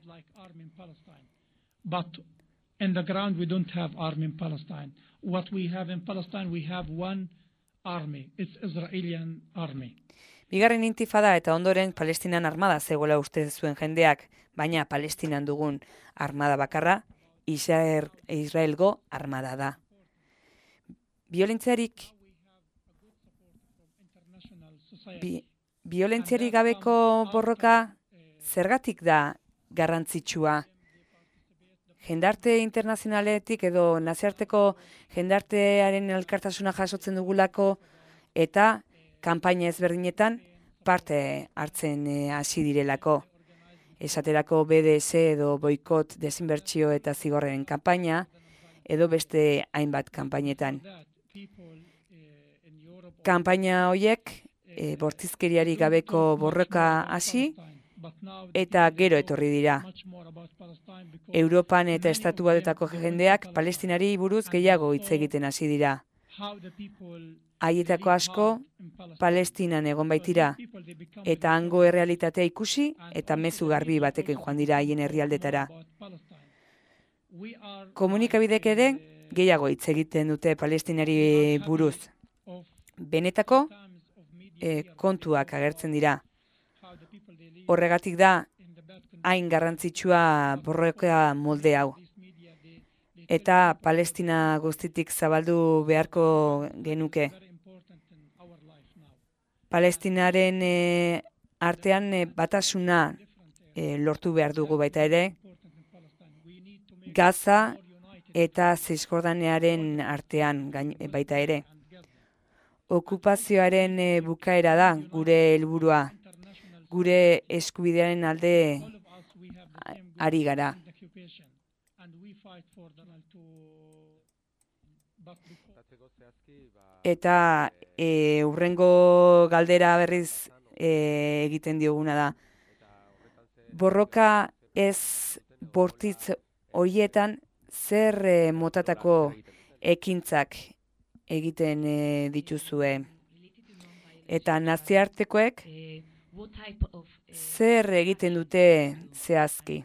But in the ground we don't have army in Palestine. What we have in Palestine, we have one army. It's Israeli army. Bigarren intifada eta ondoren Palestinan armada zegoela uste zuen jendeak, baina Palestinan dugun armada bakarra Israel, Israelgo armada da. Violentziarik bi, violentziarik gabeko borroka zergatik da garrantzitsua? Jendarte internazionaletik edo nazioarteko jendartearen elkartasuna jasotzen dugulako eta kanpaina ezberdinetan parte hartzen hasi direlako. Esaterako B D S edo boikot, desinbertsio eta zigorren kanpaina edo beste hainbat kanpainetan. Kanpaina horiek e, bortizkeriari gabeko borroka hasi eta gero etorri dira. Europan eta Estatu Batuetako jendeak Palestinari buruz gehiago hitz egiten hasi dira. Haietako asko Palestinan egon baitira eta hango errealitatea ikusi eta mezu garbi batekin joan dira haien herrialdetara. Komunikabidek ere gehiago hitz egiten dute Palestinari buruz. Benetako e, kontuak agertzen dira. Horregatik da hain garrantzitsua borroka molde hau. Eta Palestina guztitik zabaldu beharko genuke. Palestinaren e, artean e, batasuna e, lortu behar dugu baita ere. Gaza eta Zisjordanearen artean gain, e, baita ere. Okupazioaren e, bukaera da gure helburua. Gure eskubidearen alde ari gara. Eta e, urrengo galdera berriz e, egiten dioguna da. Borroka ez bortitz horietan zer e, motatako ekintzak egiten e, dituzue. Eta naziartekoek zer egiten dute zehazki?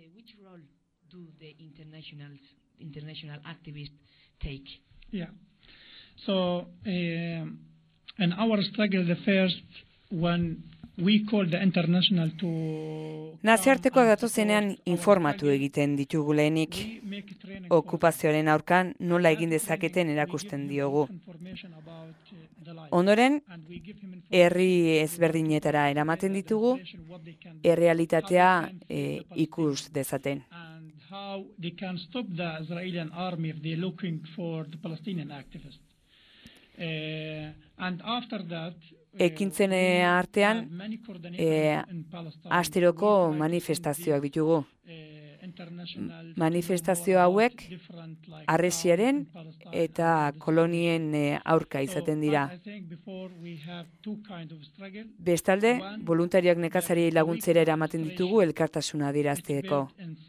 International activists take. Yeah. So, uh, in our struggle, the first one, we call the international to... Naziarteko datozenean informatu egiten ditugu lehenik. Okupazioaren aurkan nola egin dezaketen erakusten diogu. Ondoren, herri ezberdinetara eramaten ditugu, errealitatea e, ikus dezaten. How they can stop the Israeli army if they're looking for the Palestinian activists. Uh, and after that, ekintzen artean e, asteroko manifestazioak ditugu. Manifestazio hauek harresiaren eta kolonien aurka izaten dira. Bestalde, voluntariak nekazari laguntzera eramaten ditugu elkartasuna adierazteko.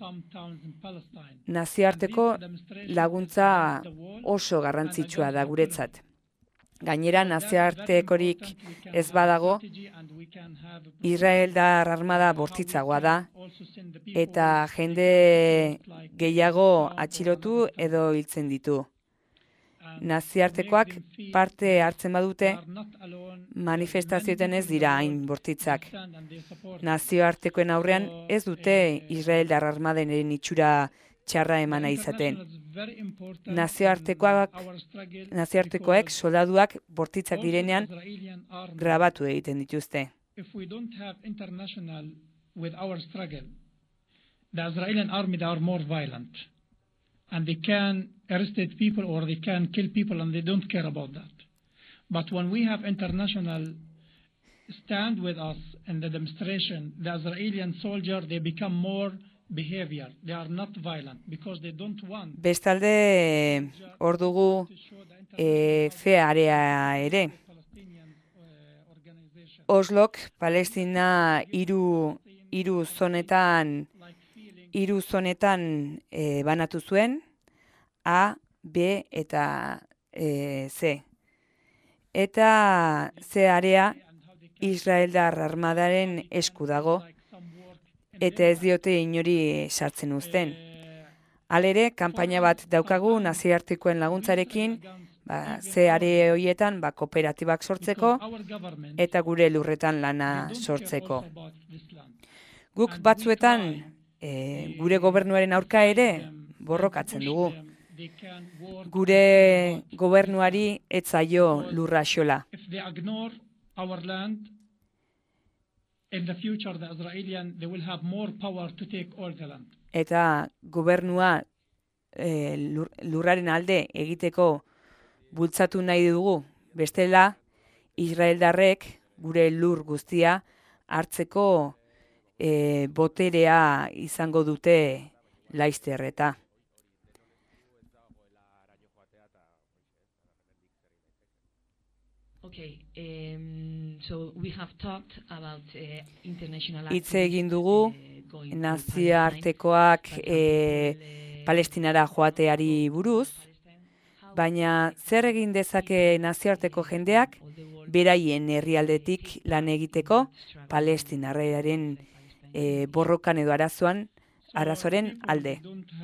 Nazioarteko laguntza oso garrantzitsua da guretzat. Gainera, nazioartekorik ez badago, Israeldar armada bortitzagoa da, eta jende gehiago atxilotu edo hiltzen ditu. Nazioartekoak parte hartzen badute, manifestazioetan ez dira hain bortitzak. Nazioartekoen aurrean ez dute Israeldar armadaren itxura txarra emana izaten. Nazioartekoak, nazioartekoek soldaduak bortitzak direnean grabatu egiten dituzte. If we don't have international with our struggle, the Israeli army they are more violent, and they can arrest people or they can kill people, and they don't care about that. But when we have international stand with us in the demonstration, the Israeli soldier they become more behavior. They are not violent because they don't want. Bestalde hor dugu e, fearea ere. Oslok Palestina hiru hiru zonetan hiru zonetan e, banatu zuen A, B eta e, C. Eta C area Israeldar armadaren esku dago. Eta ez diote inori sartzen uzten. Halere, kanpaina bat daukagu nazioartekoen laguntzarekin, ba, ze are horietan ba, kooperatibak sortzeko eta gure lurretan lana sortzeko. Guk batzuetan e, gure gobernuaren aurka ere borrokatzen dugu. Gure gobernuari ez zaio lurra xola. In the future, the Israelis they will have more power to take all the land. Eta gobernua e, lur, lurraren alde egiteko bultzatu nahi dugu. Bestela, Israeldarrek gure lur guztia hartzeko e, boterea izango dute laizterreta. Okay, um, so we have talked about uh, international Hitz egin dugu nazioartekoak e, Palestinara joateari buruz, baina zer egin dezake nazioarteko jendeak beraien herrialdetik lan egiteko Palestinarraren e, borrokan edo arazoan arazoren alde.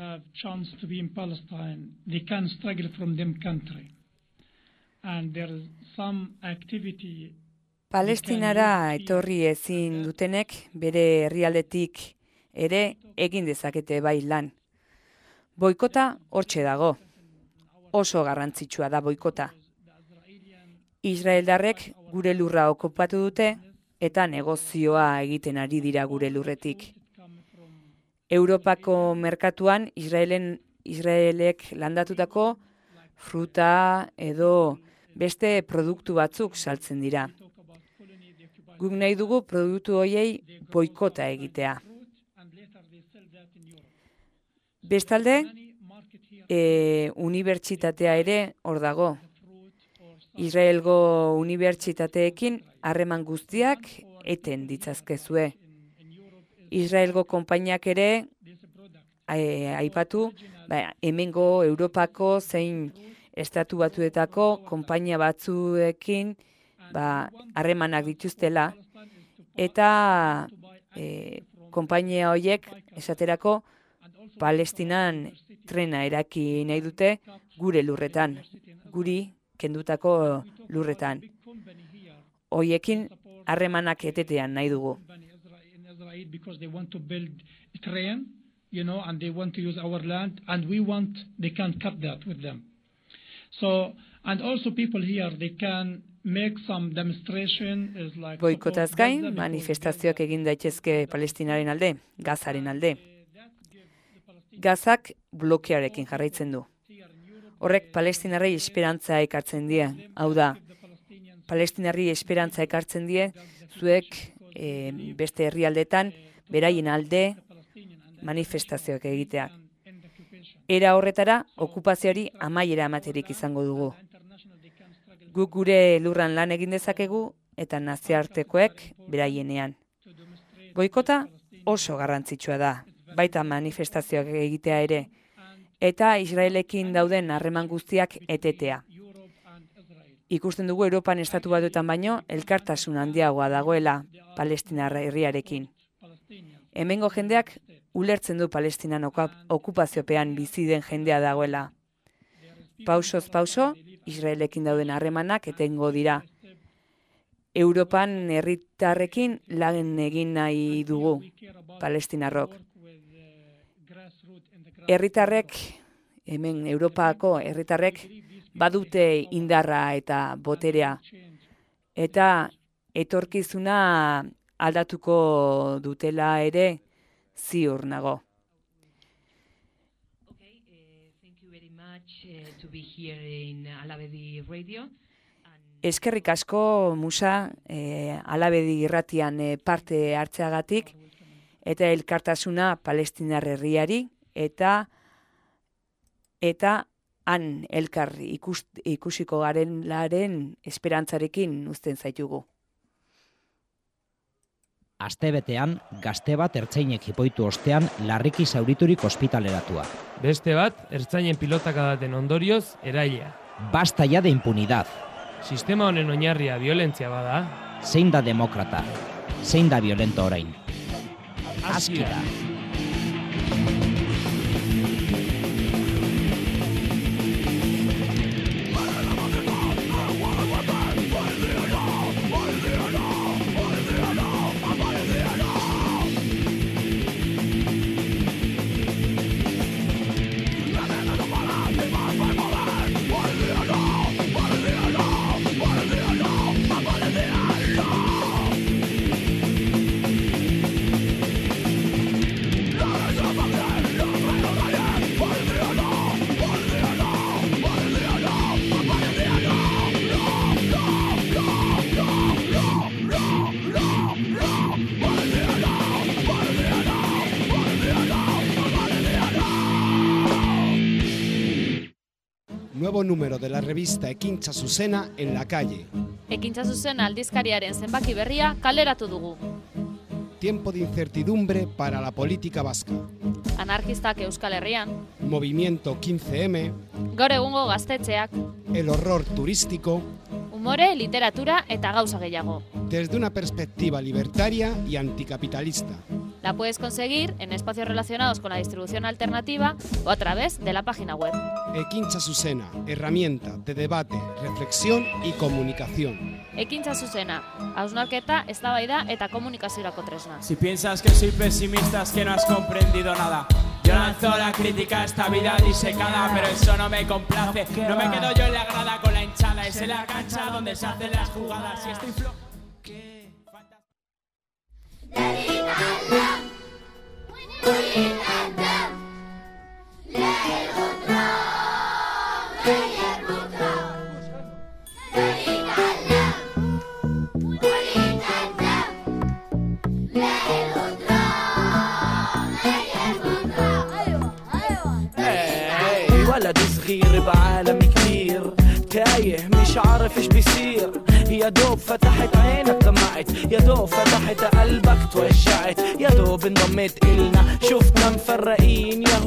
Palestinara etorri ezin dutenek bere herrialdetik ere egin dezakete bai lan. Boikota hortxe dago. Oso garrantzitsua da boikota. Israeldarrek gure lurra okupatu dute eta negozioa egiten ari dira gure lurretik. Europako merkatuan Israelen Israelek landatutako fruta edo beste produktu batzuk saltzen dira. Guk nahi dugu produktu horiei boikota egitea. Bestalde, e, unibertsitatea ere hor dago. Israelgo unibertsitateekin harreman guztiak eten ditzazkezue. Israelgo konpainiak ere aipatu, ba, hemengo Europako zein estatu batuetako konpainia batzuekin ba, harremanak dituztela, eta e, konpainia horiek esaterako Palestinan trena eraki nahi dute gure lurretan, guri kendutako lurretan. Hoiekin harremanak etetean nahi dugu. Because they want to build a train, you know, and they want to use our land, and we want, they can cut that with them. So, and also people here, they can make some demonstration is like... Boikotaz gain, manifestazioak egin daitezke Palestinaren alde, Gazaren alde. Gazak blokearekin jarraitzen du. Horrek Palestinarrei esperantza ekartzen die, hau da, Palestinarri esperantza ekartzen die, zuek e, beste herrialdetan beraien alde manifestazioak egiteak. Era horretara, okupazioari amaiera amaterik izango dugu. Guk gure lurran lan egin dezakegu eta nazioartekoek beraienean. Boikota oso garrantzitsua da, baita manifestazioak egitea ere, eta Israelekin dauden harreman guztiak etetea. Ikusten dugu Europan estatu batuetan baino elkartasun handiagoa dagoela Palestinar herriarekin. Hemengo jendeak ulertzen du Palestinan okupaziopean bizi den jendea dagoela. Pausoz pauso, Israelekin dauden harremanak etengo dira. Europan herritarrekin lan egin nahi dugu Palestinarrok. Herritarrek, hemen Europako herritarrek, badute indarra eta boterea. Eta etorkizuna aldatuko dutela ere ziur nago. Eskerrik asko, Musa, eh, Alabedi irratian eh, parte hartzeagatik, eta elkartasuna Palestinar herriari, eta eta han elkar ikus, ikusiko garen laren esperantzarekin uzten zaitugu. Astebetean, gazte bat ertzainek hipoitu ostean larriki zauriturik ospitaleratua. Beste bat, ertzainen pilotakadaten ondorioz, erailea. Basta ya de impunidad. Sistema honen oinarria violentzia bada. Zein da demokrata? Zein da violento orain? Aski da. Nuevo número de la revista Ekintza Zuzena en la calle. Ekintza Zuzena aldizkariaren zenbaki berria kaleratu dugu. Tiempo de incertidumbre para la política vasca. Anarkistak Euskal Herrian. Movimiento quince eme. Gaur egungo gaztetxeak. El horror turístico. Umore, literatura eta gauza gehiago. Desde una perspectiva libertaria y anticapitalista. La puedes conseguir en espacios relacionados con la distribución alternativa o a través de la página web. Ekintza Zuzena, herramienta de debate, reflexión y comunicación. Ekintza Zuzena, hausnarketa, eztabaida eta komunikaziorako tresna. Si piensas que soy pesimista es que no has comprendido nada. Yo lanzo la crítica a esta vida disecada, pero eso no me complace. No me quedo yo en la grada con la hinchada, es en la cancha donde se hacen las jugadas. Y estoy flojo. ولد صغير بعالم كبير تايه مش عارف ايش بيصير يا دوب فتحت عينك دمعت يا دوب فتحت قلبك توجعت يا دوب انضميت إلنا شفنا مفرقين يا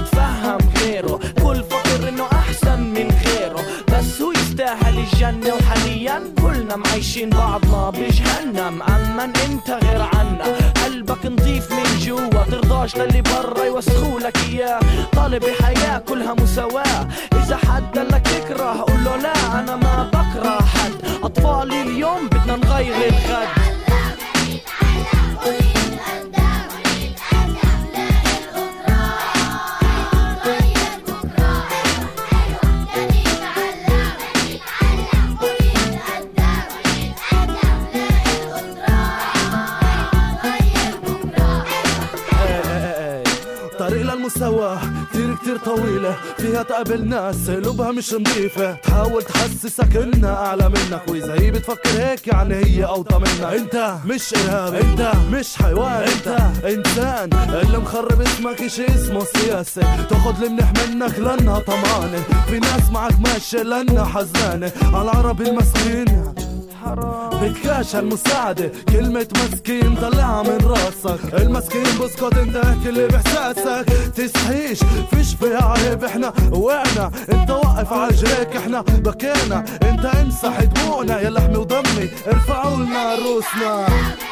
يتفهم غيره، كل فقر انه احسن من غيره، بس هو يستاهل الجنة وحاليا كلنا معيشين بعضنا بجهنم. اما انت غير عنا، قلبك نضيف من جوا، ترضاش للي برا يوسخولك اياه، طالب الحياة كلها مساواة، اذا حد قالك تكره قول له لا انا ما بكره حد، اطفالي اليوم بدنا نغير الغد. المساواة كتير كتير طويلة، فيها تقابل ناس قلوبها مش نظيفة، تحاول تحسسك انها اعلى منك، واذا هي بتفكر هيك يعني هي اوطى منك. انت مش ارهابي، انت مش حيوان، انت انسان. اللي مخرب اسمك اشي اسمه السياسة، تاخد المنح منك لانها طمانة، في ناس معك ماشية لانها حزانة، على العربي المسكين بتكاش المساعدة، كلمة مسكين طلعها من راسك، المسكين بسكت انت احكي اللي بحساسك، تستحيش فيش فيها عيب، احنا وقعنا انت وقف عجريك، احنا بكينا انت امسح دموعنا، يا لحمي ودمي ارفعوا لنا روسنا.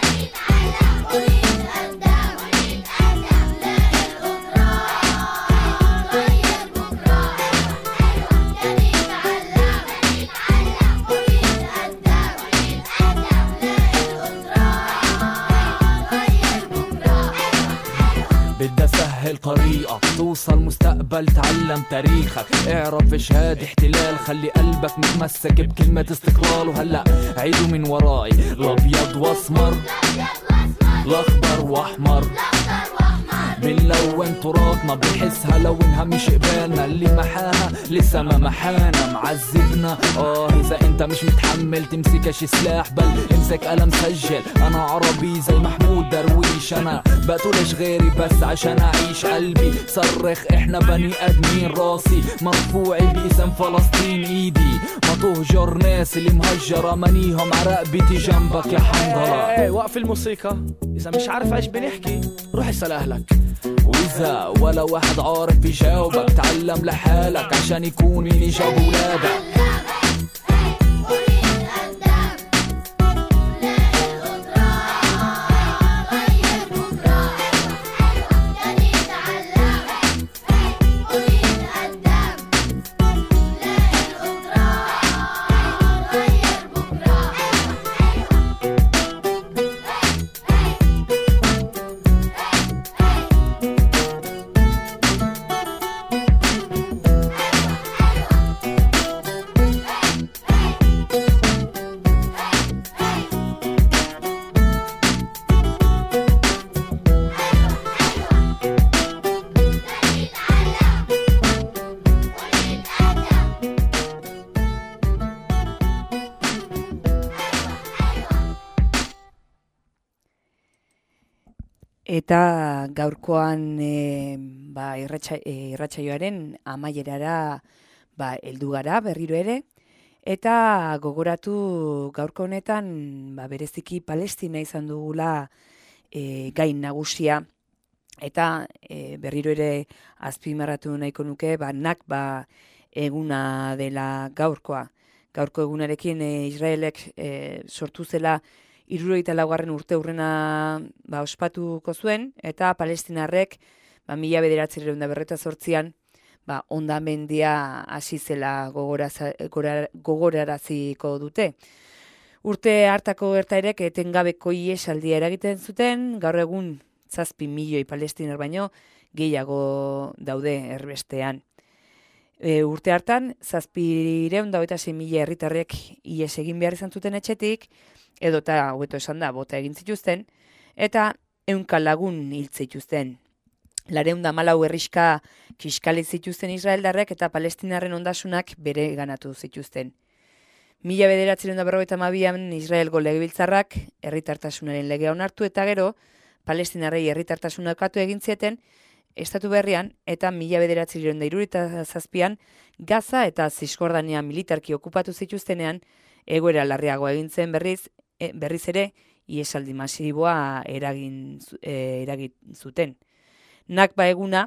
بدي اسهل طريقة توصل مستقبل، تعلم تاريخك، اعرف ايش هاد احتلال، خلي قلبك متمسك بكلمة استقلال. وهلا عيدوا من وراي، الابيض واسمر، الاخضر واحمر، بنلون تراثنا بنحسها لو انها مش قبالنا، اللي محاها لسه ما محانا معذبنا. اه اذا انت مش متحمل تمسكش سلاح، بل امسك قلم سجل، انا عربي زي محمود درويش، انا بقتلش غيري بس عشان اعيش، قلبي صرخ احنا بني ادمين، راسي مرفوعي باسم فلسطين، ايدي ما تهجر ناس اللي مهجرة، منيهم عرقبتي جنبك يا حنظلة. ايه وقف الموسيقى، اذا مش عارف ايش بنحكي روح اسال اهلك، وإذا ولا واحد عارف يجاوبك تعلم لحالك عشان يكون مين يجاوب ولادك. Eta gaurkoan e, ba, irratxa, e, irratsaioaren amaierara ba, heldu gara berriro ere, eta gogoratu gaurko honetan ba, bereziki Palestina izan dugula e, gain nagusia, eta e, berriro ere azpimarratu nahiko nuke, ba, Nakba eguna dela gaurkoa. Gaurko egunarekin e, Israelek e, sortu zela hirurogeita laugarren urte hurrena ba, ospatuko zuen, eta palestinarrek ba, mila bederatziehun eta berrogeita zortzian ba, hondamendia hasi zela gogoraraziko dute. Urte hartako gertaerek etengabeko ihesaldia eragiten zuten, gaur egun zazpi milioi palestinar baino gehiago daude erbestean. E, urte hartan, zazpireun da hogeita sei mila herritarrek ihes egin behar izan zuten etxetik, edo eta hobeto esan da, bota egin zituzten, eta ehunka lagun hil zituzten. Lareun da malau herriska kiskali zituzten israeldarrek eta palestinarren ondasunak bere ganatu zituzten. Mila bederatziehun eta berrogeita hamabian Israelgo legebiltzarrak herritartasunaren legea onartu eta gero palestinarrei herritartasuna ukatu egin zieten estatu berrian, eta mila bederatziehun eta hirurogeita zazpian Gaza eta Zisjordania militarki okupatu zituztenean egoera larriagoa egin zen berriz, e, berriz ere ihesaldi masiboa eragin, e, eragin zuten. Nakba eguna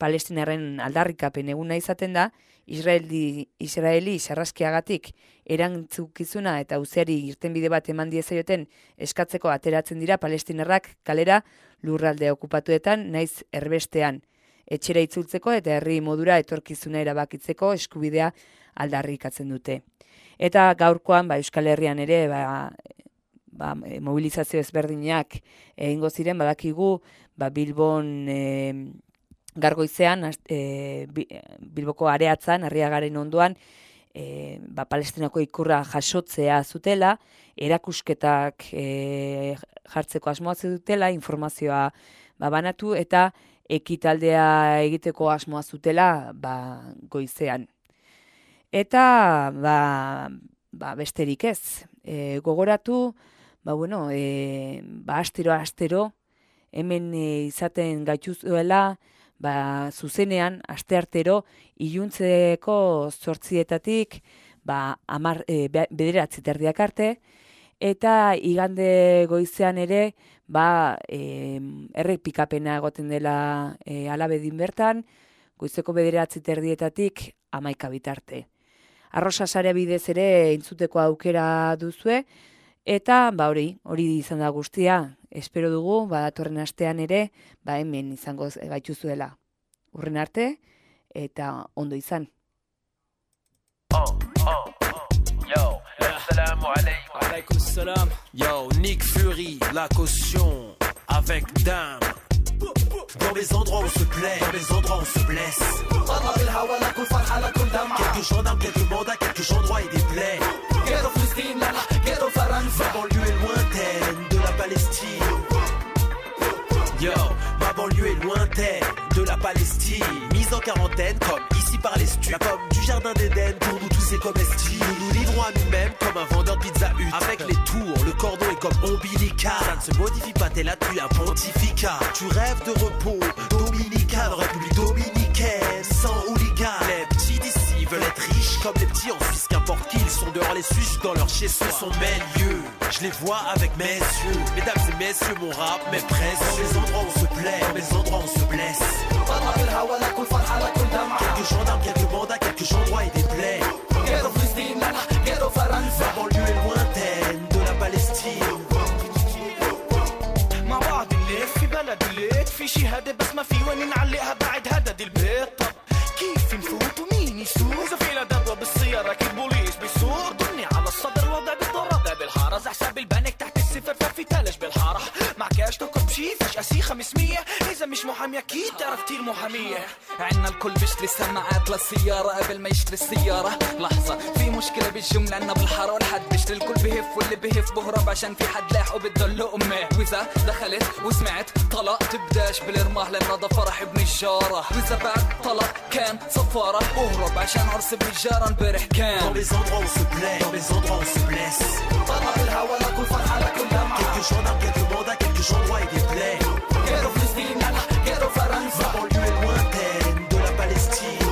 Palestinaren aldarrikapen eguna izaten da, Israeli, Israeli sarraskiagatik erantzukizuna eta auziari irtenbide bat eman diezaioten eskatzeko ateratzen dira palestinarrak kalera lurralde okupatuetan naiz erbestean, etxera itzultzeko eta herri modura etorkizuna erabakitzeko eskubidea aldarrikatzen dute. Eta gaurkoan ba, Euskal Herrian ere ba, ba, mobilizazio ezberdinak egingo ziren, badakigu ba, Bilbon e, Gargoizean, e, Bilboko areatzan, Arriagaren ondoan, e, ba, Palestinako ikurra jasotzea zutela, erakusketak e, jartzeko asmoa dutela, informazioa ba, banatu, eta ekitaldea egiteko asmoa zutela ba, goizean. Eta ba, ba, besterik ez, e, gogoratu, ba, bueno, e, ba, astero, astero, hemen e, izaten gaituzuela, ba, zuzenean, asteartero, iluntzeko zortzietatik, ba, amar, e, bederatzi terdiak arte, eta igande goizean ere, ba, e, errepikapena egoten dela e, Alabedin bertan, goizeko bederatzi terdietatik hamaika bitarte. Arrosa sare bidez ere entzuteko aukera duzue, eta ba hori, hori izan da guztia, espero dugu, ba, datorren astean ere, ba, hemen izango gaituzuela. Urren arte, eta ondo izan. Oh, oh, oh, yo, assalamu alaikum. Alaikum salam. Yo, Nick Fury, la caution, avec dame. Dans les endroits où on se plaît, dans les endroits où on se blesse. Quelques gendarmes, quelques mandats, quelques endroits et des plaies. Ma banlieue est lointaine de la Palestine. Yo, ma banlieue est lointaine de la Palestine. Mise en quarantaine comme ici par les stupes. La pomme du jardin d'Éden pour nous tous c'est comestible. Nous nous livrons à nous-mêmes comme un vendeur de pizza hut. Avec les tours, le cordon est comme ombilical. Ça ne se modifie pas, t'es là depuis un pontificat. Tu rêves de repos dominical, République dominicaine, sans hooligan. Les petits d'ici veulent être riches comme les petits en Suisse. Qu'importe qui, ils sont dehors les Suisses dans leur chez-soi. Ce sont mes lieux, je les vois avec mes yeux. Mesdames et messieurs, mon rap m'est précieux. Dans les endroits où on se plaît, dans les endroits où on se blesse. Quelques gendarmes, quelques mandats, quelques endroits et des plaies. Ma banlieue est lointaine de la Palestine. مع بعض نلف في بلد الليت في شهادة بس ما في وين نعلقها بعد هدد البيت. طب كيف نفوت ومين يسوق إذا في لدبة بالسيارة كيف بوليس بيسوق. ضمني على الصدر وضع بالضرب بالحارة حساب البنك تحت الصفر ففي تلج بالحارة. مع كاش تركب شي فجأة سي خمسمية. إذا مش محامي أكيد تعرف كتير محامية. عنا الكل بيشتري سماعات للسيارة قبل ما يشتري السيارة. لحظة في مشكلة بالجملة عنا بالحارة والحد بيشتري الكل بهف واللي بهف بهرب عشان في حد لاحقه بتدله أمه. وإذا دخلت وسمعت طلق تبداش بالرماه لأن هذا فرح ابن الجارة. وإذا بعد طلق كان صفارة اهرب عشان عرس ابن الجارة امبارح كان. Dans les endroits où on se plaît, dans les endroits où on se blesse. Quelques gendarmes, quelques mandats, quelques endroits et des plaies. Ma banlieue est lointaine de la Palestine.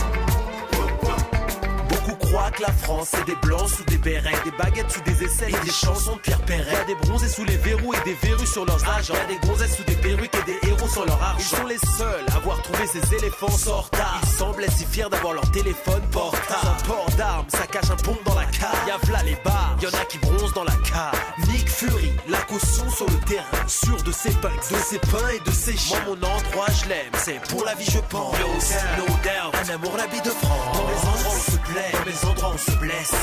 Beaucoup croient que la France c'est des blancs sous des bérets, des baguettes sous des aisselles et des chansons de Pierre Perret. Y'a des bronzés sous les verrous et des verrues sur leurs agents. Y'a des gonzesses sous des perruques et des héros sans leur argent. Ils sont les seuls à avoir trouvé ces éléphants sortards. Ils semblaient si fiers d'avoir leur téléphone portable. Un port d'armes, ça cache un pont dans la cave. Y'a v'là les bars, y'en a qui bronzent dans la cave. Nick Fury, la caution sur le terrain. Sûr de ses punks, de ses pains et de ses chiens. Moi mon endroit je l'aime, c'est pour la vie je pense. Yo, no doubt, un amour la vie de France. Dans les endroits où on se plaît, dans les endroits où on se blesse.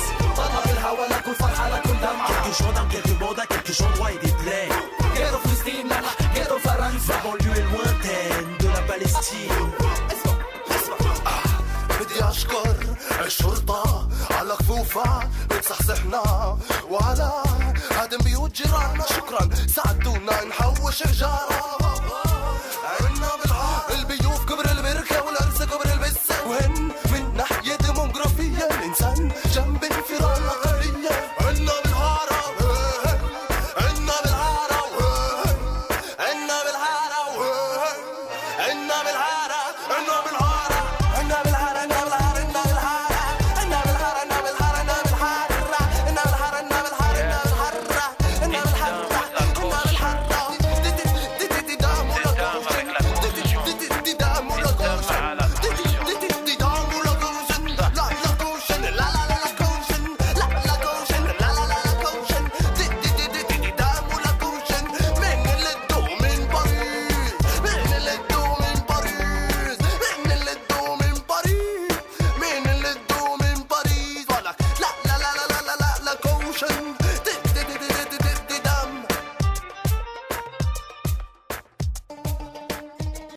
Quelques gendarmes, quelques mandats, quelques endroits et des plaies. Ma banlieue est lointaine de la Palestine. بدي أشكر الشرطة على خفوفها بتصحصحنا وعلى هدم بيوت جيراننا. شكرا ساعدونا نحوش حجارة.